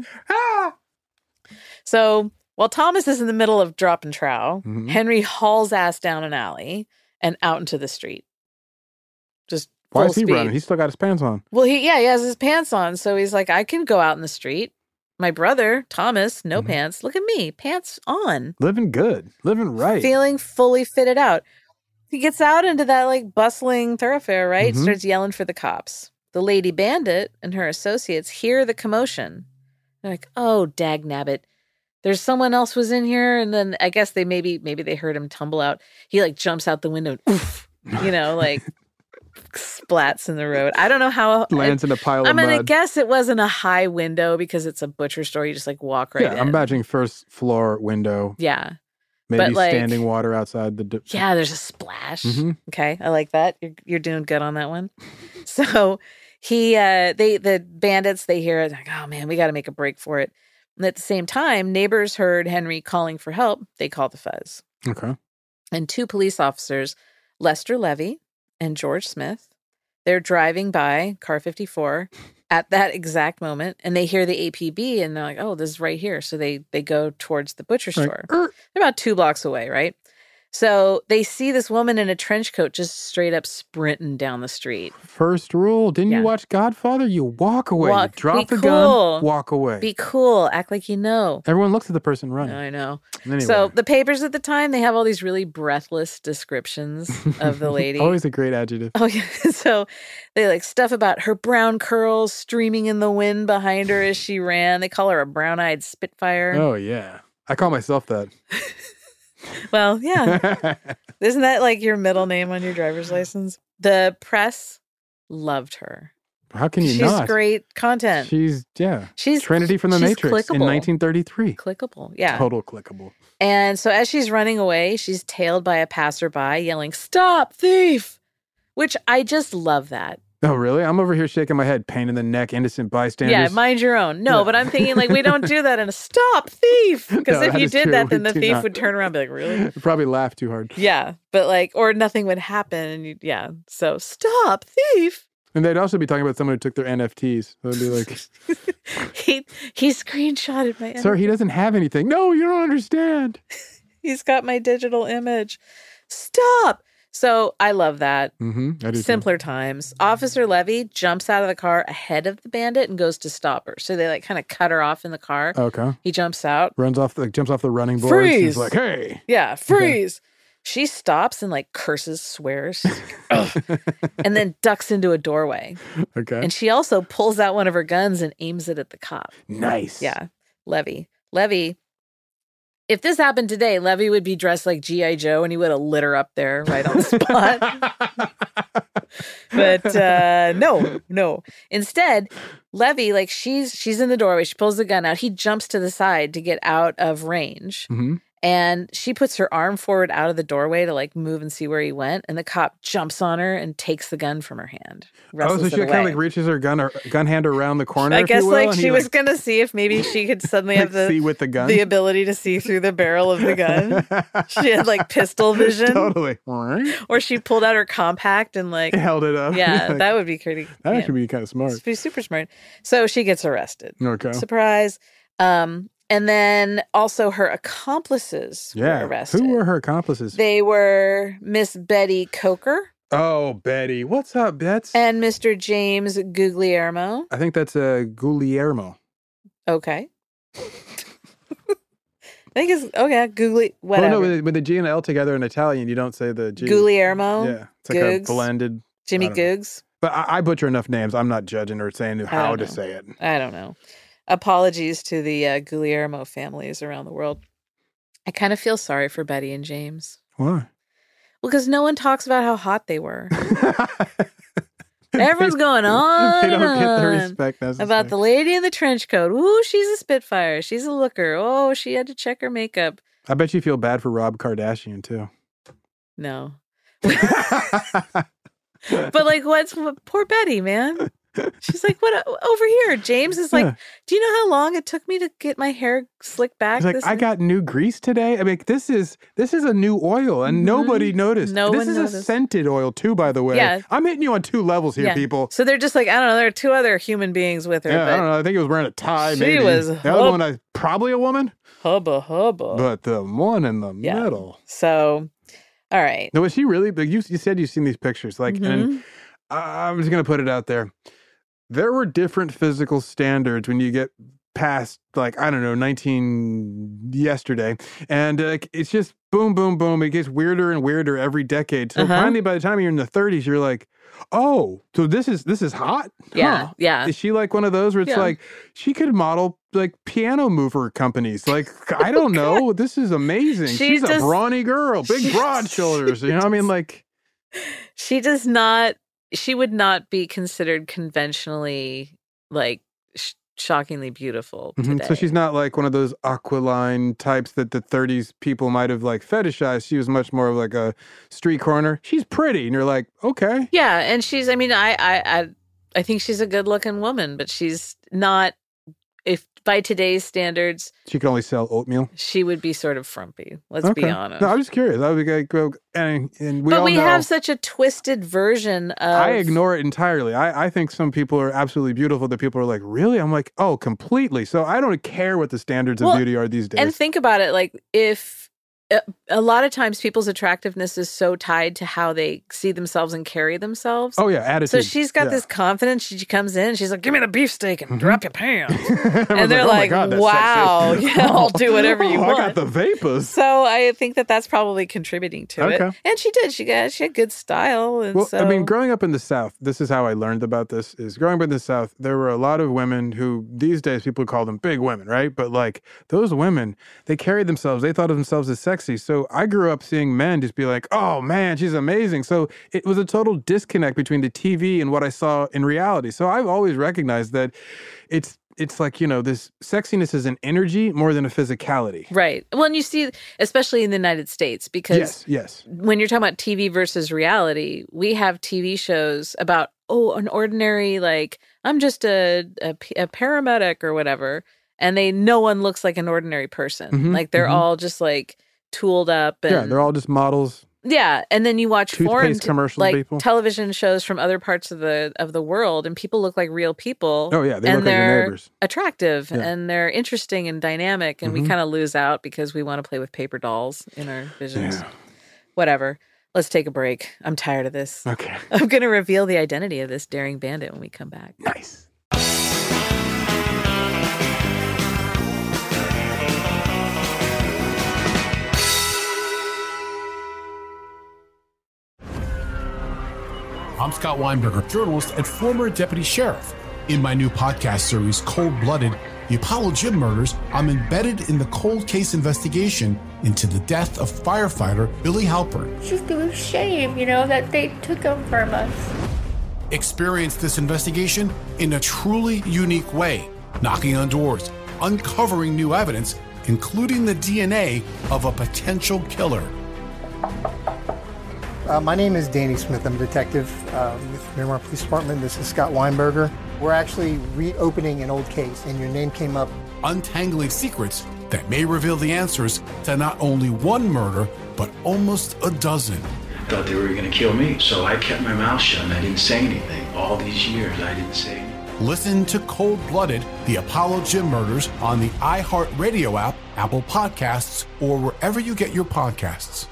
So while Thomas is in the middle of drop and trow, Henry hauls ass down an alley and out into the street. Just why is he speed. running? He's still got his pants on. Well, he has his pants on. So he's like, I can go out in the street. My brother, Thomas, no pants. Look at me, pants on. Living good. Living right. Feeling fully fitted out. He gets out into that like bustling thoroughfare, right? Starts yelling for the cops. The lady bandit and her associates hear the commotion. They're like, oh, dagnabbit. There's someone else was in here. And then I guess they maybe they heard him tumble out. He like jumps out the window. Oof, like splats in the road. I don't know how. Lands in a pile of mud. I guess it wasn't a high window because it's a butcher store. You just like walk right in. I'm imagining first floor window. Yeah. Maybe standing water outside the... Yeah, there's a splash. Okay, I like that. You're doing good on that one. So the bandits, they hear it. Like, oh man, we got to make a break for it. And at the same time, neighbors heard Henry calling for help. They called the fuzz. Okay. And 2 police officers, Lester Levy and George Smith, they're driving by car 54 at that exact moment, and they hear the APB, and they're like, oh, this is right here. So they go towards the butcher store. They're about 2 blocks away, right? So they see this woman in a trench coat just straight up sprinting down the street. First rule, didn't you watch Godfather? You walk away. You drop the gun, walk away. Be cool. Act like you know. Everyone looks at the person running. I know. Anyway. So the papers at the time, they have all these really breathless descriptions of the lady. Always a great adjective. Oh, yeah. So they like stuff about her brown curls streaming in the wind behind her as she ran. They call her a brown-eyed Spitfire. Oh, yeah. I call myself that. Well, yeah. Isn't that like your middle name on your driver's license? The press loved her. How can you not? She's great content. She's Trinity from the Matrix clickable. In 1933. Clickable, yeah. Total clickable. And so as she's running away, she's tailed by a passerby yelling, "Stop, thief!" Which I just love that. Oh, really? I'm over here shaking my head, pain in the neck, innocent bystanders. Yeah, mind your own. No, but I'm thinking like we don't do that in a stop thief. Because if you did that, then the thief would turn around and be like, really? You'd probably laugh too hard. Yeah, but like, or nothing would happen. And so stop thief. And they'd also be talking about someone who took their NFTs. So it'd be like... he screenshotted my Sir, he doesn't have anything. No, you don't understand. He's got my digital image. Stop. So I love that. I do Simpler times. Officer Levy jumps out of the car ahead of the bandit and goes to stop her. So they like kind of cut her off in the car. Okay. He jumps out. Jumps off the running board. Freeze. He's like, hey. Yeah, freeze. Okay. She stops and like curses, swears, and then ducks into a doorway. Okay. And she also pulls out one of her guns and aims it at the cop. Nice. Yeah. Levy. If this happened today, Levy would be dressed like G.I. Joe and he would have lit her up there right on the spot. But no. Instead, Levy, like she's in the doorway. She pulls the gun out. He jumps to the side to get out of range. And she puts her arm forward out of the doorway to like move and see where he went. And the cop jumps on her and takes the gun from her hand. So she kind of like reaches her gun hand around the corner. I guess like she was going to see if maybe she could suddenly have see with the gun, the ability to see through the barrel of the gun. She had like pistol vision. Totally. Or she pulled out her compact and like held it up. Yeah, that would be pretty. That actually be kind of smart. It'd be super smart. So she gets arrested. Okay. Surprise. And then also her accomplices were arrested. Who were her accomplices? They were Miss Betty Coker. Oh, Betty. What's up, Bets? And Mr. James Guglielmo. I think that's Guglielmo. Okay. I think it's, whatever. Oh, no, with the G and the L together in Italian, you don't say the G. Guglielmo. Yeah. It's like a blended. Jimmy Googs. But I butcher enough names. I'm not judging or saying how to say it. I don't know. Apologies to the Guglielmo families around the world. I kind of feel sorry for Betty and James. Why? Well, because no one talks about how hot they were. Everyone's going on They don't get the respect necessary. about the lady in the trench coat. Ooh, she's a Spitfire. She's a looker. Oh, she had to check her makeup. I bet you feel bad for Rob Kardashian, too. No. But like, poor Betty, man. She's like, what? Over here. James is like, do you know how long it took me to get my hair slicked back? He's like, I got new grease today. I mean, this is a new oil, and nobody noticed. This is a scented oil too, by the way. Yeah. I'm hitting you on 2 levels here, people. So they're just like, I don't know. There are 2 other human beings with her. Yeah, but I don't know. I think he was wearing a tie. She maybe was the other one, probably a woman. Hubba. But the one in the middle. So, all right. No, was she really big? You said you've seen these pictures, like, and I'm just gonna put it out there. There were different physical standards when you get past, like, I don't know, 19 yesterday. And it's just boom, boom, boom. It gets weirder and weirder every decade. So finally, by the time you're in the 30s, you're like, oh, so this is hot? Yeah, yeah. Is she like one of those where it's like, she could model like piano mover companies? Like, I don't know. This is amazing. She's a brawny girl, big broad shoulders. You know what I mean? Like, she would not be considered conventionally, like, shockingly beautiful today. So she's not like one of those Aqualine types that the 30s people might have like fetishized. She was much more of like a street corner. She's pretty, and you're like, okay. Yeah, and she's, I mean, I think she's a good looking woman, but she's not, if by today's standards, she could only sell oatmeal. She would be sort of frumpy. Let's be honest. No, I'm just curious. I would go, and we but all we know, have such a twisted version of. I ignore it entirely. I think some people are absolutely beautiful. That people are like, really? I'm like, oh, completely. So I don't care what the standards of beauty are these days. And think about it, like if. A lot of times people's attractiveness is so tied to how they see themselves and carry themselves. Oh, yeah, attitude. So she's got this confidence. She comes in, she's like, give me the beefsteak and drop your pants. And they're like, oh God, wow, yeah, I'll do whatever you want. I got the vapors. So I think that's probably contributing to it. And she did. She had good style. And well, so... I mean, growing up in the South, this is how I learned about this, is growing up in the South, there were a lot of women who, these days, people call them big women, right? But like, those women, they carried themselves, they thought of themselves as sexy. So I grew up seeing men just be like, oh man, she's amazing. So it was a total disconnect between the TV and what I saw in reality. So I've always recognized that it's like, you know, this sexiness is an energy more than a physicality. Right. Well, and you see, especially in the United States, because yes. When you're talking about TV versus reality, we have TV shows about, an ordinary, like, I'm just a paramedic or whatever, and no one looks like an ordinary person. Like, they're all just like tooled up. And, they're all just models. Yeah, and then you watch foreign people. Television shows from other parts of the world, and people look like real people. Oh yeah, they look like your neighbors. Attractive and they're interesting and dynamic, and we kind of lose out because we want to play with paper dolls in our visions. Yeah. Whatever. Let's take a break. I'm tired of this. Okay. I'm going to reveal the identity of this daring bandit when we come back. Nice. I'm Scott Weinberger, journalist and former deputy sheriff. In my new podcast series, Cold Blooded, The Apollo Gym Murders, I'm embedded in the cold case investigation into the death of firefighter Billy Halpern. It's just a shame, that they took him from us. Experience this investigation in a truly unique way, knocking on doors, uncovering new evidence, including the DNA of a potential killer. My name is Danny Smith. I'm a detective with Miramar Police Department. This is Scott Weinberger. We're actually reopening an old case, and your name came up. Untangling secrets that may reveal the answers to not only one murder, but almost a dozen. I thought they were going to kill me, so I kept my mouth shut and I didn't say anything. All these years, I didn't say anything. Listen to Cold Blooded, The Apollo Gym Murders on the iHeartRadio app, Apple Podcasts, or wherever you get your podcasts.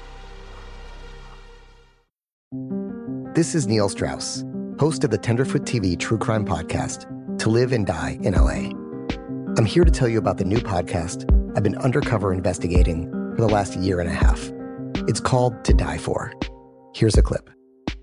This is Neil Strauss, host of the Tenderfoot TV true crime podcast, To Live and Die in LA. I'm here to tell you about the new podcast I've been undercover investigating for the last year and a half. It's called To Die For. Here's a clip.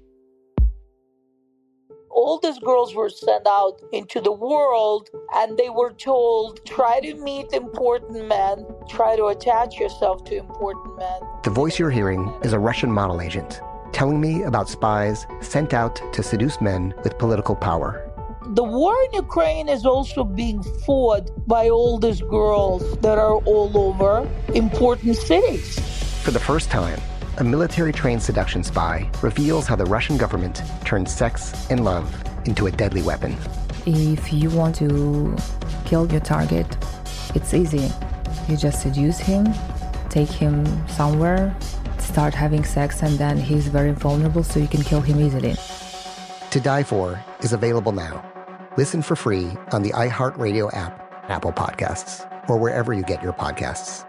All these girls were sent out into the world, and they were told, try to meet important men, try to attach yourself to important men. The voice you're hearing is a Russian model agent telling me about spies sent out to seduce men with political power. The war in Ukraine is also being fought by all these girls that are all over important cities. For the first time, a military-trained seduction spy reveals how the Russian government turned sex and love into a deadly weapon. If you want to kill your target, it's easy. You just seduce him, take him somewhere, start having sex, and then he's very vulnerable, so you can kill him easily. To Die For is available now. Listen for free on the iHeartRadio app, Apple Podcasts, or wherever you get your podcasts.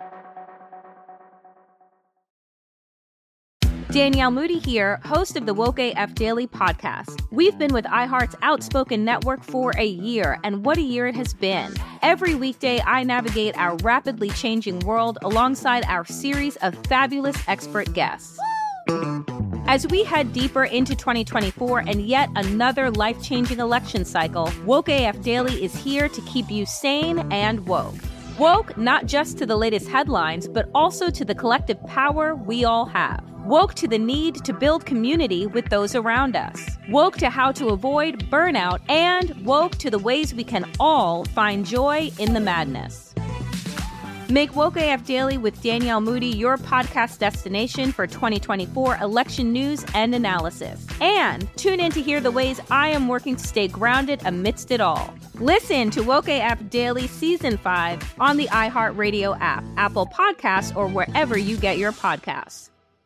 Danielle Moody here, host of the Woke AF Daily podcast. We've been with iHeart's Outspoken Network for a year, and what a year it has been. Every weekday, I navigate our rapidly changing world alongside our series of fabulous expert guests. As we head deeper into 2024 and yet another life-changing election cycle, Woke AF Daily is here to keep you sane and woke. Woke not just to the latest headlines, but also to the collective power we all have. Woke to the need to build community with those around us. Woke to how to avoid burnout, and woke to the ways we can all find joy in the madness. Make Woke AF Daily with Danielle Moody your podcast destination for 2024 election news and analysis. And tune in to hear the ways I am working to stay grounded amidst it all. Listen to Woke AF Daily Season 5 on the iHeartRadio app, Apple Podcasts, or wherever you get your podcasts.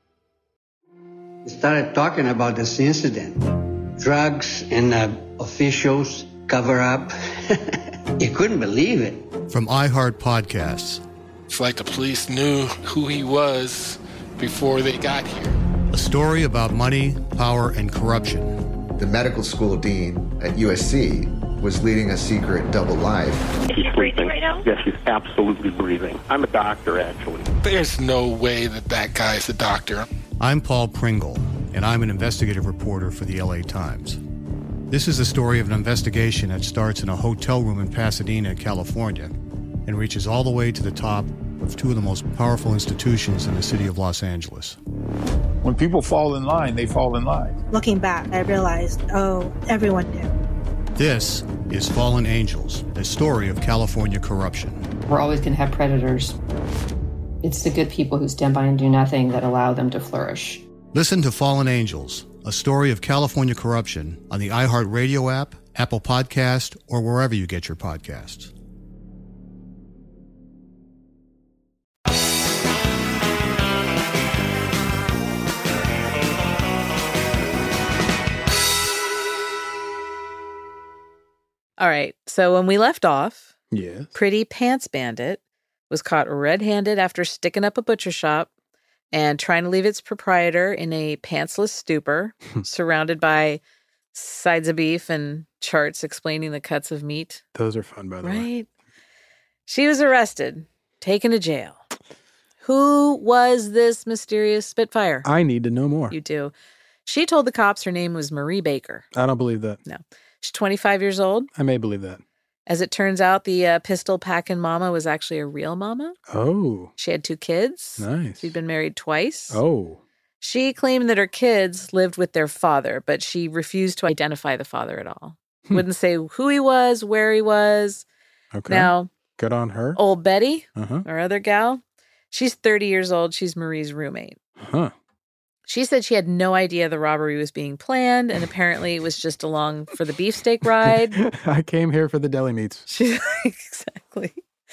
We started talking about this incident. Drugs and officials cover up. You couldn't believe it. From iHeart Podcasts. It's like the police knew who he was before they got here. A story about money, power, and corruption. The medical school dean at USC was leading a secret double life. Is he breathing right now? Yes, he's absolutely breathing. I'm a doctor, actually. There's no way that guy's a doctor. I'm Paul Pringle, and I'm an investigative reporter for the LA Times. This is the story of an investigation that starts in a hotel room in Pasadena, California, and reaches all the way to the top of two of the most powerful institutions in the city of Los Angeles. When people fall in line, they fall in line. Looking back, I realized, everyone knew. This is Fallen Angels, a story of California corruption. We're always going to have predators. It's the good people who stand by and do nothing that allow them to flourish. Listen to Fallen Angels, a story of California corruption on the iHeartRadio app, Apple Podcast, or wherever you get your podcasts. All right. So when we left off, yes, Pretty Pants Bandit was caught red-handed after sticking up a butcher shop and trying to leave its proprietor in a pantsless stupor, surrounded by sides of beef and charts explaining the cuts of meat. Those are fun, by the way. Right? She was arrested, taken to jail. Who was this mysterious Spitfire? I need to know more. You do. She told the cops her name was Marie Baker. I don't believe that. No. She's 25 years old. I may believe that. As it turns out, the pistol-packing mama was actually a real mama. Oh. She had 2 kids. Nice. She'd been married twice. Oh. She claimed that her kids lived with their father, but she refused to identify the father at all. Wouldn't say who he was, where he was. Okay. Now, good on her. Old Betty, Uh-huh. our other gal, she's 30 years old. She's Marie's roommate. Huh. She said she had no idea the robbery was being planned, and apparently it was just along for the beefsteak ride. I came here for the deli meats. Exactly.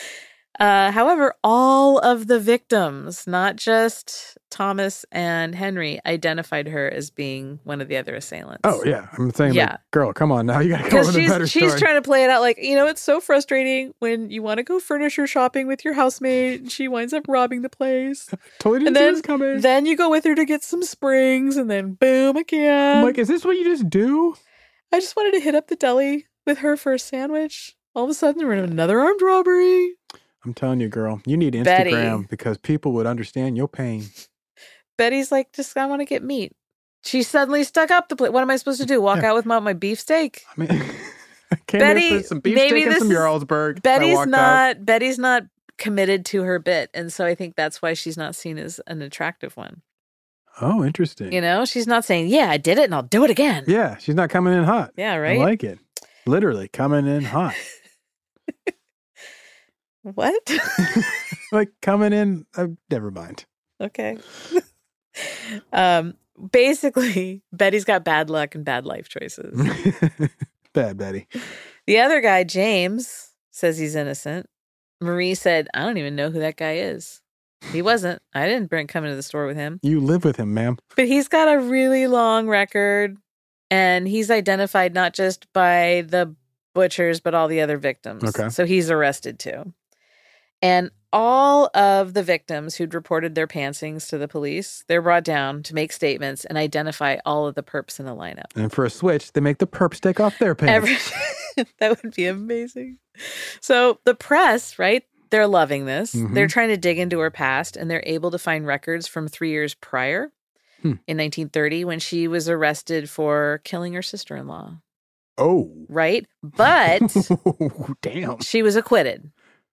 However, all of the victims, not just Thomas and Henry, identified her as being one of the other assailants. Oh, yeah. I'm saying, Yeah. like, girl, come on now. You got to come up with a better story. She's trying to play it out like, it's so frustrating when you want to go furniture shopping with your housemate and she winds up robbing the place. Totally didn't see this coming. Then you go with her to get some springs and then boom again. I'm like, is this what you just do? I just wanted to hit up the deli with her for a sandwich. All of a sudden, we're in another armed robbery. I'm telling you, girl, you need Instagram Betty. because people would understand your pain. Betty's like, I want to get meat. She suddenly stuck up the plate. What am I supposed to do? Walk out with my beefsteak? I mean, I came here for some beefsteak and some Jarlsberg. Betty's not committed to her bit, and so I think that's why she's not seen as an attractive one. Oh, interesting. She's not saying, yeah, I did it and I'll do it again. Yeah, she's not coming in hot. Yeah, right? I like it. Literally coming in hot. What? Like coming in, never mind. Okay. basically, Betty's got bad luck and bad life choices. Bad Betty. The other guy, James, says he's innocent. Marie said, I don't even know who that guy is. He wasn't. I didn't come into the store with him. You live with him, ma'am. But he's got a really long record, and he's identified not just by the butchers, but all the other victims. Okay. So he's arrested too. And all of the victims who'd reported their pantsings to the police, they're brought down to make statements and identify all of the perps in the lineup. And for a switch, they make the perps take off their pants. That would be amazing. So the press, right? They're loving this. Mhm. They're trying to dig into her past, and they're able to find records from 3 years prior in 1930 when she was arrested for killing her sister-in-law. Oh. Right? But damn. She was acquitted.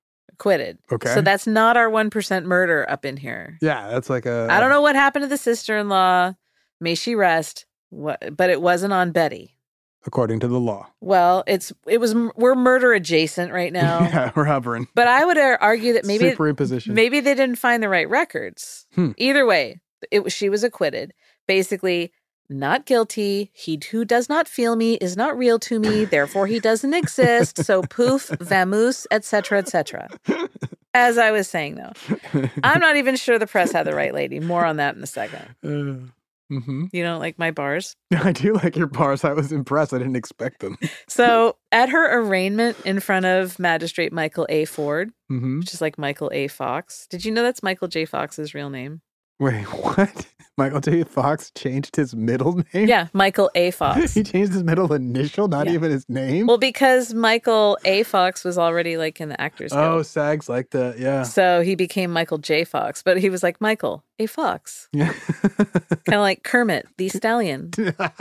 Okay. So that's not our 1% murder up in here. Yeah, that's like a... I don't know what happened to the sister-in-law. May she rest. But it wasn't on Betty. According to the law. Well, we're murder adjacent right now. Yeah, we're hovering. But I would argue that maybe Superimposition. maybe they didn't find the right records. Either way, she was acquitted. Basically, not guilty. He who does not feel me is not real to me. Therefore, he doesn't exist. So poof, vamoose, etc., etc. As I was saying, though, I'm not even sure the press had the right lady. More on that in a second. Mm-hmm. You don't like my bars? I do like your bars. I was impressed. I didn't expect them. So at her arraignment in front of Magistrate Michael A. Ford, Mm-hmm. which is like Michael A. Fox. Did you know that's Michael J. Fox's real name? Wait, what? Michael J. Fox changed his middle name? Yeah, Michael A. Fox. He changed his middle initial, not Yeah. even his name? Well, because Michael A. Fox was already like in the Actors Guild. Oh, SAG's like that, yeah. So he became Michael J. Fox, but he was like Michael A. Fox. Yeah. Kind of like Kermit the Stallion.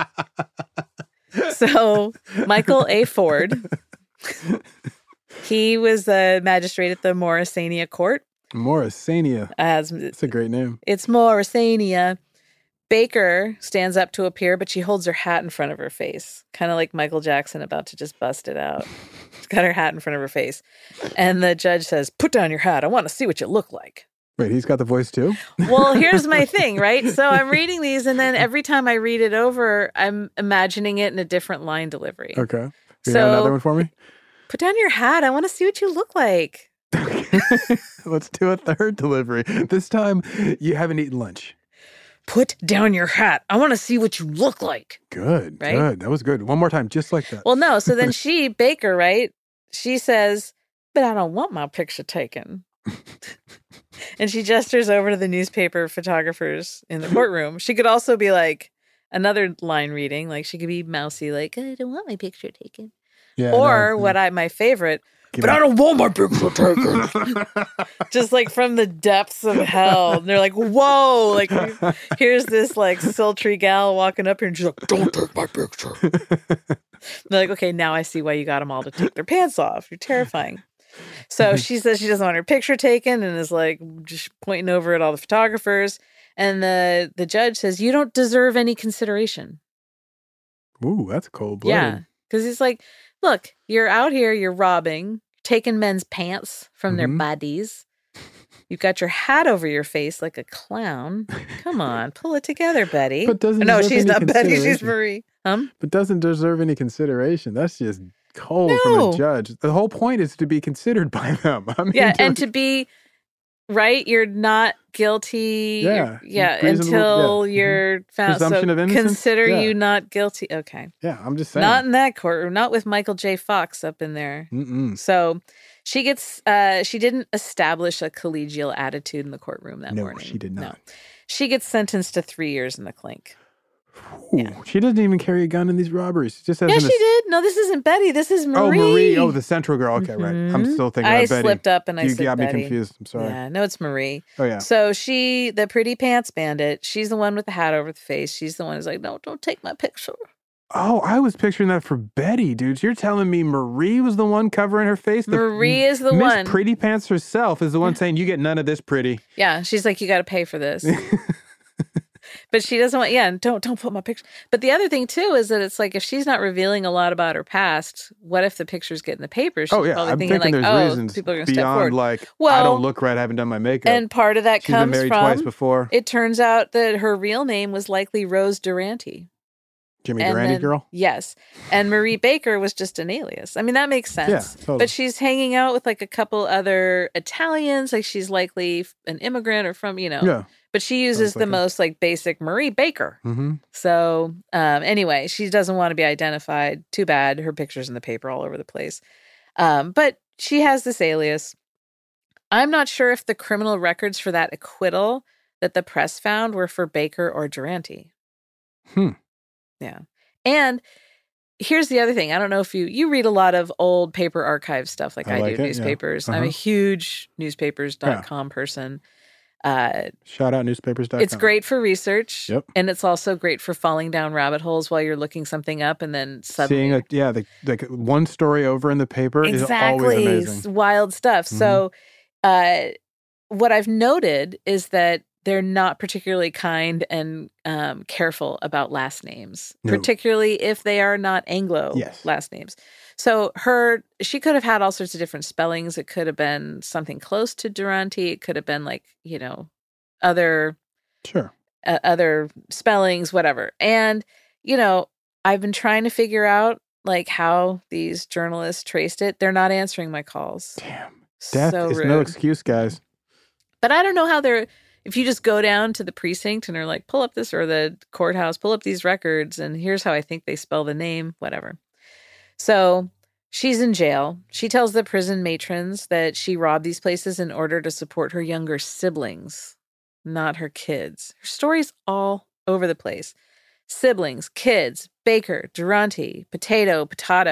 So Michael A. Ford, he was a magistrate at the Morrisania Court. Morrisania. That's a great name. It's Morrisania. Baker stands up to appear, but she holds her hat in front of her face, kind of like Michael Jackson about to just bust it out. She's got her hat in front of her face. And the judge says, put down your hat. I want to see what you look like. Wait, he's got the voice too? Well, here's my thing, right? So I'm reading these, and then every time I read it over, I'm imagining it in a different line delivery. Okay. You got another one for me? Put down your hat. I want to see what you look like. Let's do a third delivery. This time, you haven't eaten lunch. Put down your hat. I want to see what you look like. Good, Right? good. That was good. One more time, just like that. Well, no. So then Baker, right? She says, but I don't want my picture taken. And she gestures over to the newspaper photographers in the courtroom. She could also be like another line reading. Like she could be mousy, like, I don't want my picture taken. Yeah, or my favorite, but I don't want my picture taken. Just like from the depths of hell. And they're like, whoa. Like here's this like sultry gal walking up here and she's like, don't take my picture. They're like, okay, now I see why you got them all to take their pants off. You're terrifying. So she says she doesn't want her picture taken and is like just pointing over at all the photographers. And the judge says, you don't deserve any consideration. Ooh, that's cold-blooded. Yeah. Because he's like, look, you're out here, you're robbing, taking men's pants from their bodies. You've got your hat over your face like a clown. Come on, pull it together, Betty. But doesn't No, deserve she's any not Betty, she's consideration. Marie. But doesn't deserve any consideration. That's just cold from No. a judge. The whole point is to be considered by them. I mean, Yeah, and to be right, you're not guilty. Yeah, Until yeah. you're found. Presumption so of innocence? consider Yeah. you not guilty. Okay. Yeah, I'm just saying. Not in that courtroom, not with Michael J. Fox up in there. Mm-mm. So she gets, she didn't establish a collegial attitude in the courtroom that morning. No, she did not. No. She gets sentenced to 3 years in the clink. Ooh, she doesn't even carry a gun in these robberies. She just has Yeah, an she did. No, this isn't Betty. This is Marie. Oh, Marie. Oh, the Central girl. Okay, right. I'm still thinking I about Betty. slipped up and I you said got Betty. me confused. I'm sorry. Yeah, no, it's Marie. Oh, yeah. So she, the pretty pants bandit, she's the one with the hat over the face. She's the one who's like, no, don't take my picture. Oh, I was picturing that for Betty, dude. You're telling me Marie was the one covering her face? Marie is the Miss one. Pretty Pants herself is the one saying, you get none of this, pretty. Yeah, she's like, you got to pay for this. But she doesn't want, and don't put my picture. But the other thing too is that it's like if she's not revealing a lot about her past, what if the pictures get in the paper? She's probably I'm thinking like, there's reasons people are going to step beyond forward. like, well, I don't look right, I haven't done my makeup. And part of that She's comes been married from, twice before. It turns out that her real name was likely Rose Durante. Jimmy Durante girl? Yes. And Marie Baker was just an alias. I mean, that makes sense. Yeah, totally. But she's hanging out with like a couple other Italians. Like she's likely an immigrant or from, Yeah. But she uses the most like basic Marie Baker. Mm-hmm. So anyway, she doesn't want to be identified. Too bad. Her picture's in the paper all over the place. But she has this alias. I'm not sure if the criminal records for that acquittal that the press found were for Baker or Durante. Yeah. And here's the other thing. I don't know if you read a lot of old paper archive stuff like I do, newspapers. Yeah. I'm a huge newspapers.com person. Shout out newspapers.com. It's great for research. Yep. And it's also great for falling down rabbit holes while you're looking something up and then suddenly seeing the one story over in the paper is always amazing. Wild stuff. Mm-hmm. So what I've noted is that they're not particularly kind and careful about last names, particularly if they are not Anglo last names. So she could have had all sorts of different spellings. It could have been something close to Durante. It could have been like, other spellings, whatever. And, I've been trying to figure out like how these journalists traced it. They're not answering my calls. Damn. Death so is rude. no excuse, guys. But I don't know how if you just go down to the precinct and are like, pull up this, or the courthouse, pull up these records, and here's how I think they spell the name, whatever. So she's in jail. She tells the prison matrons that she robbed these places in order to support her younger siblings, not her kids. Her story's all over the place. Siblings, kids, Baker, Durante, potato.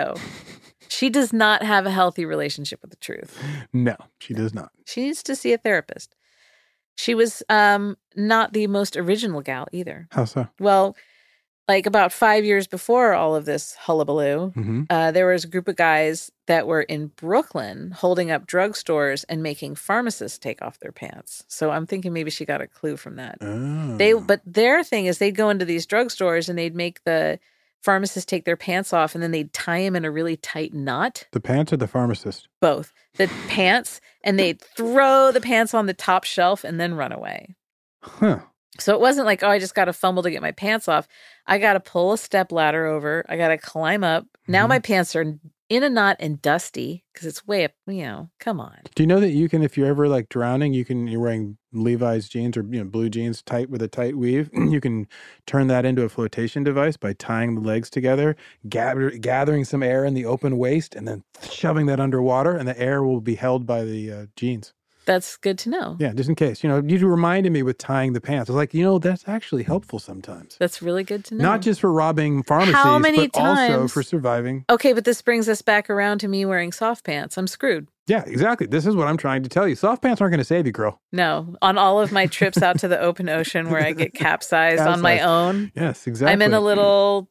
She does not have a healthy relationship with the truth. No, she does not. She needs to see a therapist. She was not the most original gal either. How so? Well, like about 5 years before all of this hullabaloo, there was a group of guys that were in Brooklyn holding up drugstores and making pharmacists take off their pants. So I'm thinking maybe she got a clue from that. Oh. But their thing is they'd go into these drugstores and they'd make the pharmacists take their pants off and then they'd tie them in a really tight knot. The pants or the pharmacist? Both. The pants, and they'd throw the pants on the top shelf and then run away. Huh. So it wasn't like, I just got to fumble to get my pants off. I got to pull a step ladder over. I got to climb up. Now my pants are in a knot and dusty because it's way up, come on. Do you know that you can, if you're ever like drowning, you're wearing Levi's jeans or blue jeans tight with a tight weave, you can turn that into a flotation device by tying the legs together, gathering some air in the open waist, and then shoving that underwater, and the air will be held by the jeans. That's good to know. Yeah, just in case. You reminded me with tying the pants. I was like, that's actually helpful sometimes. That's really good to know. Not just for robbing pharmacies, How many but times? Also for surviving. Okay, but this brings us back around to me wearing soft pants. I'm screwed. Yeah, exactly. This is what I'm trying to tell you. Soft pants aren't going to save you, girl. No. On all of my trips out to the open ocean where I get capsized on my own. Yes, exactly. I'm in a little,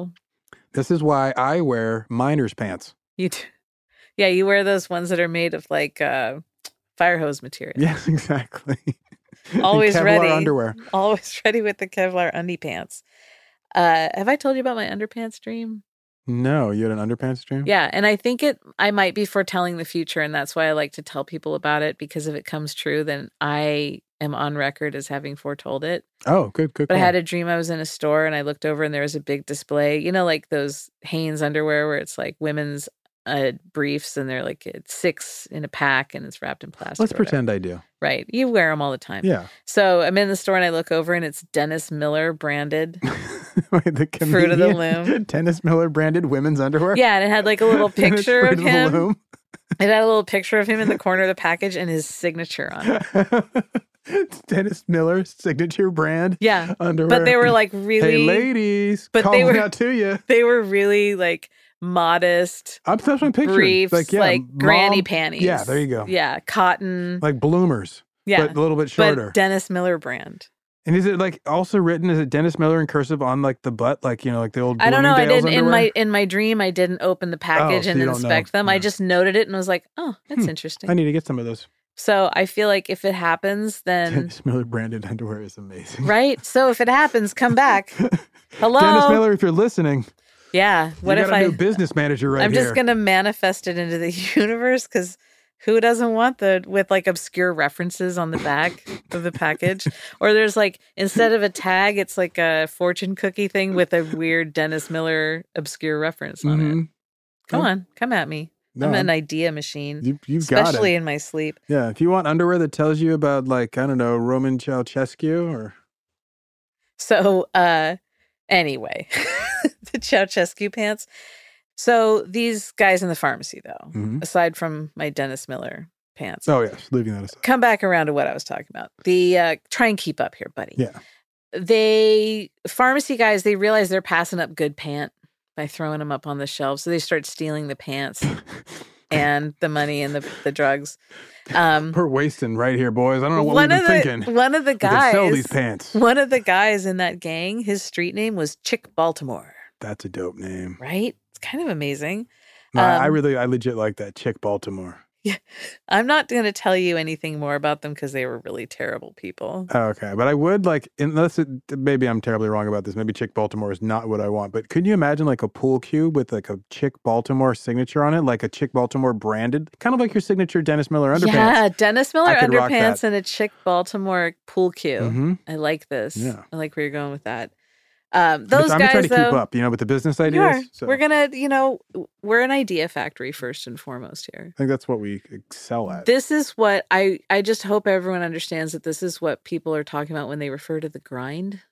This is why I wear miner's pants. You do. Yeah, you wear those ones that are made of like fire hose material. Yes, exactly. Always Kevlar ready. Underwear. Always ready with the Kevlar undie pants. Have I told you about my underpants dream? No, you had an underpants dream? Yeah, and I think I might be foretelling the future, and that's why I like to tell people about it, because if it comes true, then I am on record as having foretold it. Oh, good. But I had a dream I was in a store, and I looked over, and there was a big display, like those Hanes underwear where it's like women's briefs, and they're like 6 in a pack, and it's wrapped in plastic. Let's pretend I do. Right. You wear them all the time. Yeah. So I'm in the store, and I look over, and it's Dennis Miller branded. Wait, the Fruit of the Loom. Dennis Miller branded women's underwear? Yeah, and it had like a little picture of him. Loom. It had a little picture of him in the corner of the package and his signature on it. It's Dennis Miller's signature brand. Yeah. Underwear. But they were like really. Hey, ladies. But calling out to you. They were really like modest. I'm picturing briefs, like granny panties. Yeah, there you go. Yeah, cotton. Like bloomers. Yeah. But a little bit shorter. But Dennis Miller brand. And is it like also written? Is it Dennis Miller in cursive on like the butt, like like the old? I don't know. I didn't underwear? in my dream. I didn't open the package and inspect them. Yeah. I just noted it and was like, oh, that's interesting. I need to get some of those. So I feel like if it happens, then Dennis Miller branded underwear is amazing. Right? So if it happens, come back. Hello? Dennis Miller, if you're listening. Yeah. What you if got a new business manager right I'm here. just going to manifest it into the universe because who doesn't want with like obscure references on the back of the package? Or there's like, instead of a tag, it's like a fortune cookie thing with a weird Dennis Miller obscure reference on it. Come on, come at me. No, I'm an idea machine. You've got it. Especially in my sleep. Yeah, if you want underwear that tells you about, like, I don't know, Roman Ceausescu or... So, anyway, the Ceausescu pants. So these guys in the pharmacy, though, aside from my Dennis Miller pants. Oh, yes, leaving that aside. Come back around to what I was talking about. Try and keep up here, buddy. Yeah. Pharmacy guys, they realize they're passing up good pant by throwing them up on the shelves. So they start stealing the pants and the money and the drugs. We're wasting right here, boys. I don't know what we've been thinking. One of the guys, sell these pants. One of the guys in that gang, his street name was Chick Baltimore. That's a dope name. Right? It's kind of amazing. No, I legit like that. Chick Baltimore. Yeah. I'm not going to tell you anything more about them because they were really terrible people. Oh, okay. But I would maybe I'm terribly wrong about this. Maybe Chick Baltimore is not what I want. But could you imagine like a pool cue with like a Chick Baltimore signature on it? Like a Chick Baltimore branded? Kind of like your signature Dennis Miller underpants. Yeah, Dennis Miller underpants and a Chick Baltimore pool cue. Mm-hmm. I like this. Yeah. I like where you're going with that. I'm Those guys, trying to keep up, with the business ideas. So. We're going to, we're an idea factory first and foremost here. I think that's what we excel at. This is what I just hope everyone understands that this is what people are talking about when they refer to the grind.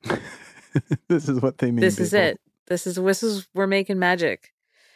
This is what they mean. This is it. This is, we're making magic.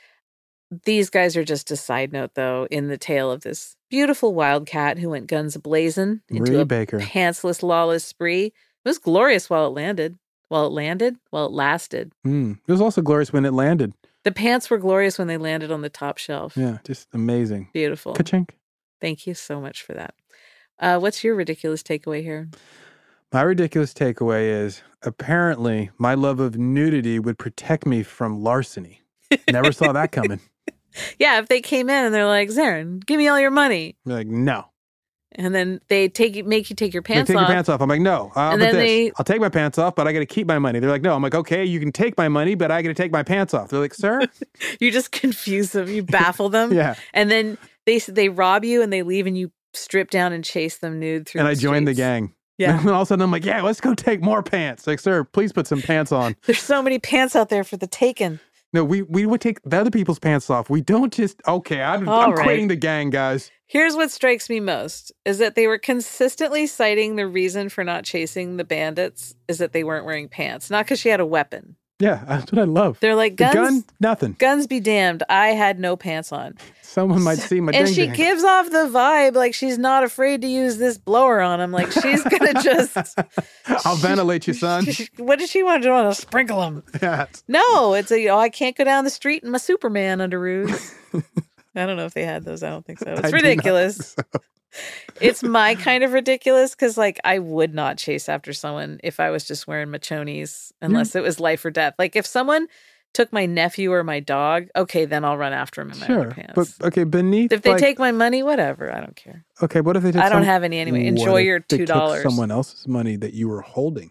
These guys are just a side note, though, in the tale of this beautiful wildcat who went guns a-blazing into a pantsless, lawless spree. It was glorious while it landed. While it lasted. It was also glorious when it landed. The pants were glorious when they landed on the top shelf. Yeah, just amazing. Beautiful. Ka-chink. Thank you so much for that. What's your ridiculous takeaway here? My ridiculous takeaway is apparently my love of nudity would protect me from larceny. Never saw that coming. Yeah, if they came in and they're like, Zarin, give me all your money. You're like, no. And then they make you take your pants off. Take your pants off. I'm like, no. I'll take my pants off, but I got to keep my money. They're like, no. I'm like, okay, you can take my money, but I got to take my pants off. They're like, sir? You just confuse them. You baffle them. Yeah. And then they rob you and they leave and you strip down and chase them nude through and the I joined the streets. gang. Yeah. And all of a sudden I'm like, yeah, let's go take more pants. Like, sir, please put some pants on. There's so many pants out there for the taking. No, we would take the other people's pants off. We don't just, okay, I'm quitting the gang, guys. Here's what strikes me most is that they were consistently citing the reason for not chasing the bandits is that they weren't wearing pants. Not because she had a weapon. Yeah, that's what I love. They're like, guns, gun, nothing. Guns be damned. I had no pants on. Someone might see my and ding she ding. gives off the vibe like she's not afraid to use this blower on him. Like she's going to just... I'll ventilate you, son. What does she want to do? Want to sprinkle him? Yeah. No, it's I can't go down the street in my Superman underoos. I don't know if they had those. I don't think so. It's ridiculous. It's my kind of ridiculous because, like, I would not chase after someone if I was just wearing my chonies unless it was life or death. Like, if someone took my nephew or my dog, okay, then I'll run after him in my underpants. But, okay, beneath... If they take my money, whatever. I don't care. Okay, what if they take I don't have any anyway. Enjoy your $2. They took someone else's money that you were holding?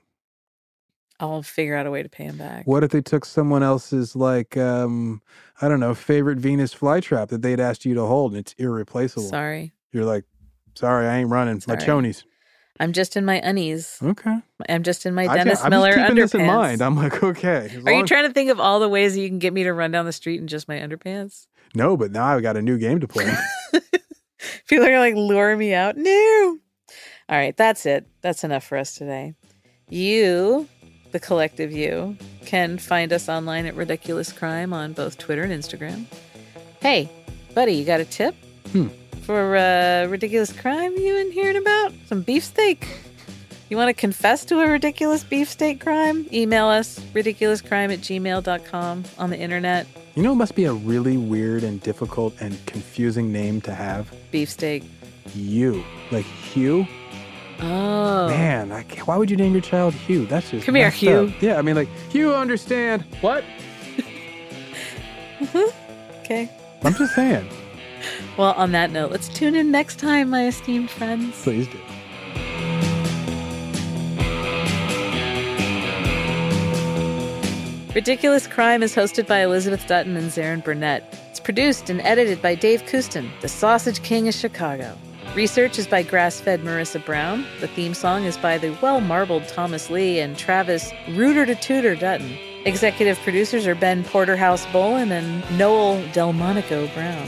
I'll figure out a way to pay him back. What if they took someone else's, like, I don't know, favorite Venus flytrap that they'd asked you to hold and it's irreplaceable? Sorry. You're like, sorry, I ain't running. Sorry. My chonies. I'm just in my unnies. Okay. I'm just in my Dennis Miller underpants. I'm keeping this in mind. I'm like, okay. Are you trying to think of all the ways that you can get me to run down the street in just my underpants? No, but now I've got a new game to play. People are like luring me out. No. All right, that's it. That's enough for us today. You, the collective you, can find us online at Ridiculous Crime on both Twitter and Instagram. Hey, buddy, you got a tip? For ridiculous crime you been hearing about? Some beefsteak? You want to confess to a ridiculous beefsteak crime? Email us, ridiculouscrime@gmail.com on the internet. You know, it must be a really weird and difficult and confusing name to have. Beefsteak. Hugh. Like Hugh? Oh. Man, why would you name your child Hugh? That's just Come here, Hugh. Up. Yeah, I mean, like, Hugh, understand. What? Okay. I'm just saying. Well, on that note, let's tune in next time, my esteemed friends. Please do. Ridiculous Crime is hosted by Elizabeth Dutton and Zarin Burnett. It's produced and edited by Dave Kustin, the Sausage King of Chicago. Research is by grass-fed Marissa Brown. The theme song is by the well-marbled Thomas Lee and Travis Rooter-to-Tooter Dutton. Executive producers are Ben Porterhouse-Bolin and Noel Delmonico Brown.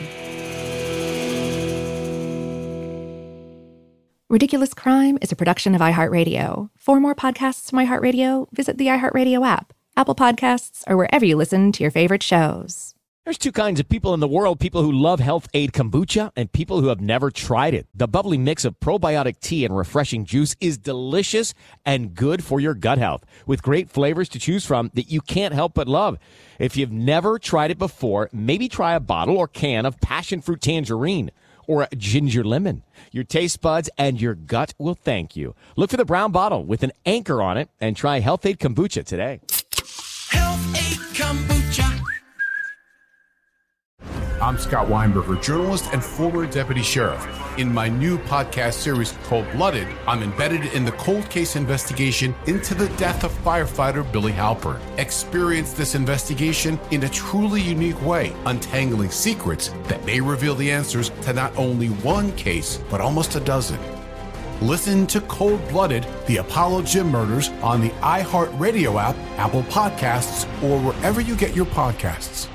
Ridiculous Crime is a production of iHeartRadio. For more podcasts from iHeartRadio, visit the iHeartRadio app, Apple Podcasts, or wherever you listen to your favorite shows. There's two kinds of people in the world, people who love Health Aid Kombucha and people who have never tried it. The bubbly mix of probiotic tea and refreshing juice is delicious and good for your gut health, with great flavors to choose from that you can't help but love. If you've never tried it before, maybe try a bottle or can of passion fruit tangerine or ginger lemon. Your taste buds and your gut will thank you. Look for the brown bottle with an anchor on it and try Health Aid Kombucha today. Health Aid Kombucha. I'm Scott Weinberger, journalist and former deputy sheriff. In my new podcast series, Cold Blooded, I'm embedded in the cold case investigation into the death of firefighter Billy Halpern. Experience this investigation in a truly unique way, untangling secrets that may reveal the answers to not only one case, but almost a dozen. Listen to Cold Blooded, the Apollo Gym Murders on the iHeartRadio app, Apple Podcasts, or wherever you get your podcasts.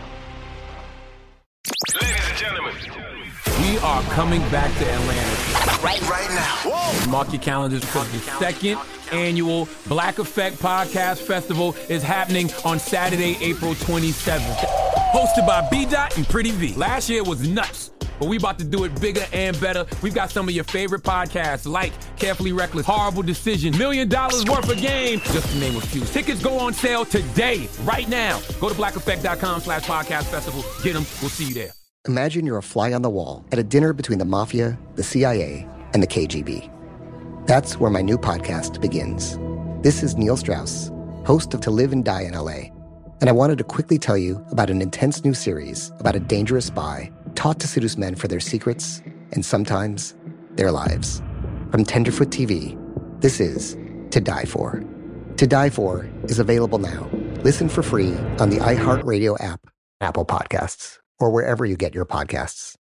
We are coming back to Atlanta. Right now. Whoa. Mark your calendars because the second annual Black Effect Podcast Festival is happening on Saturday, April 27th. Hosted by B-Dot and Pretty V. Last year was nuts, but we about to do it bigger and better. We've got some of your favorite podcasts like Carefully Reckless, Horrible Decision, $1 Million Worth of Game, just to name a few. Tickets go on sale today, right now. Go to blackeffect.com/podcast festival. Get them. We'll see you there. Imagine you're a fly on the wall at a dinner between the Mafia, the CIA, and the KGB. That's where my new podcast begins. This is Neil Strauss, host of To Live and Die in LA, and I wanted to quickly tell you about an intense new series about a dangerous spy taught to seduce men for their secrets and sometimes their lives. From Tenderfoot TV, this is To Die For. To Die For is available now. Listen for free on the iHeartRadio app, Apple Podcasts, or wherever you get your podcasts.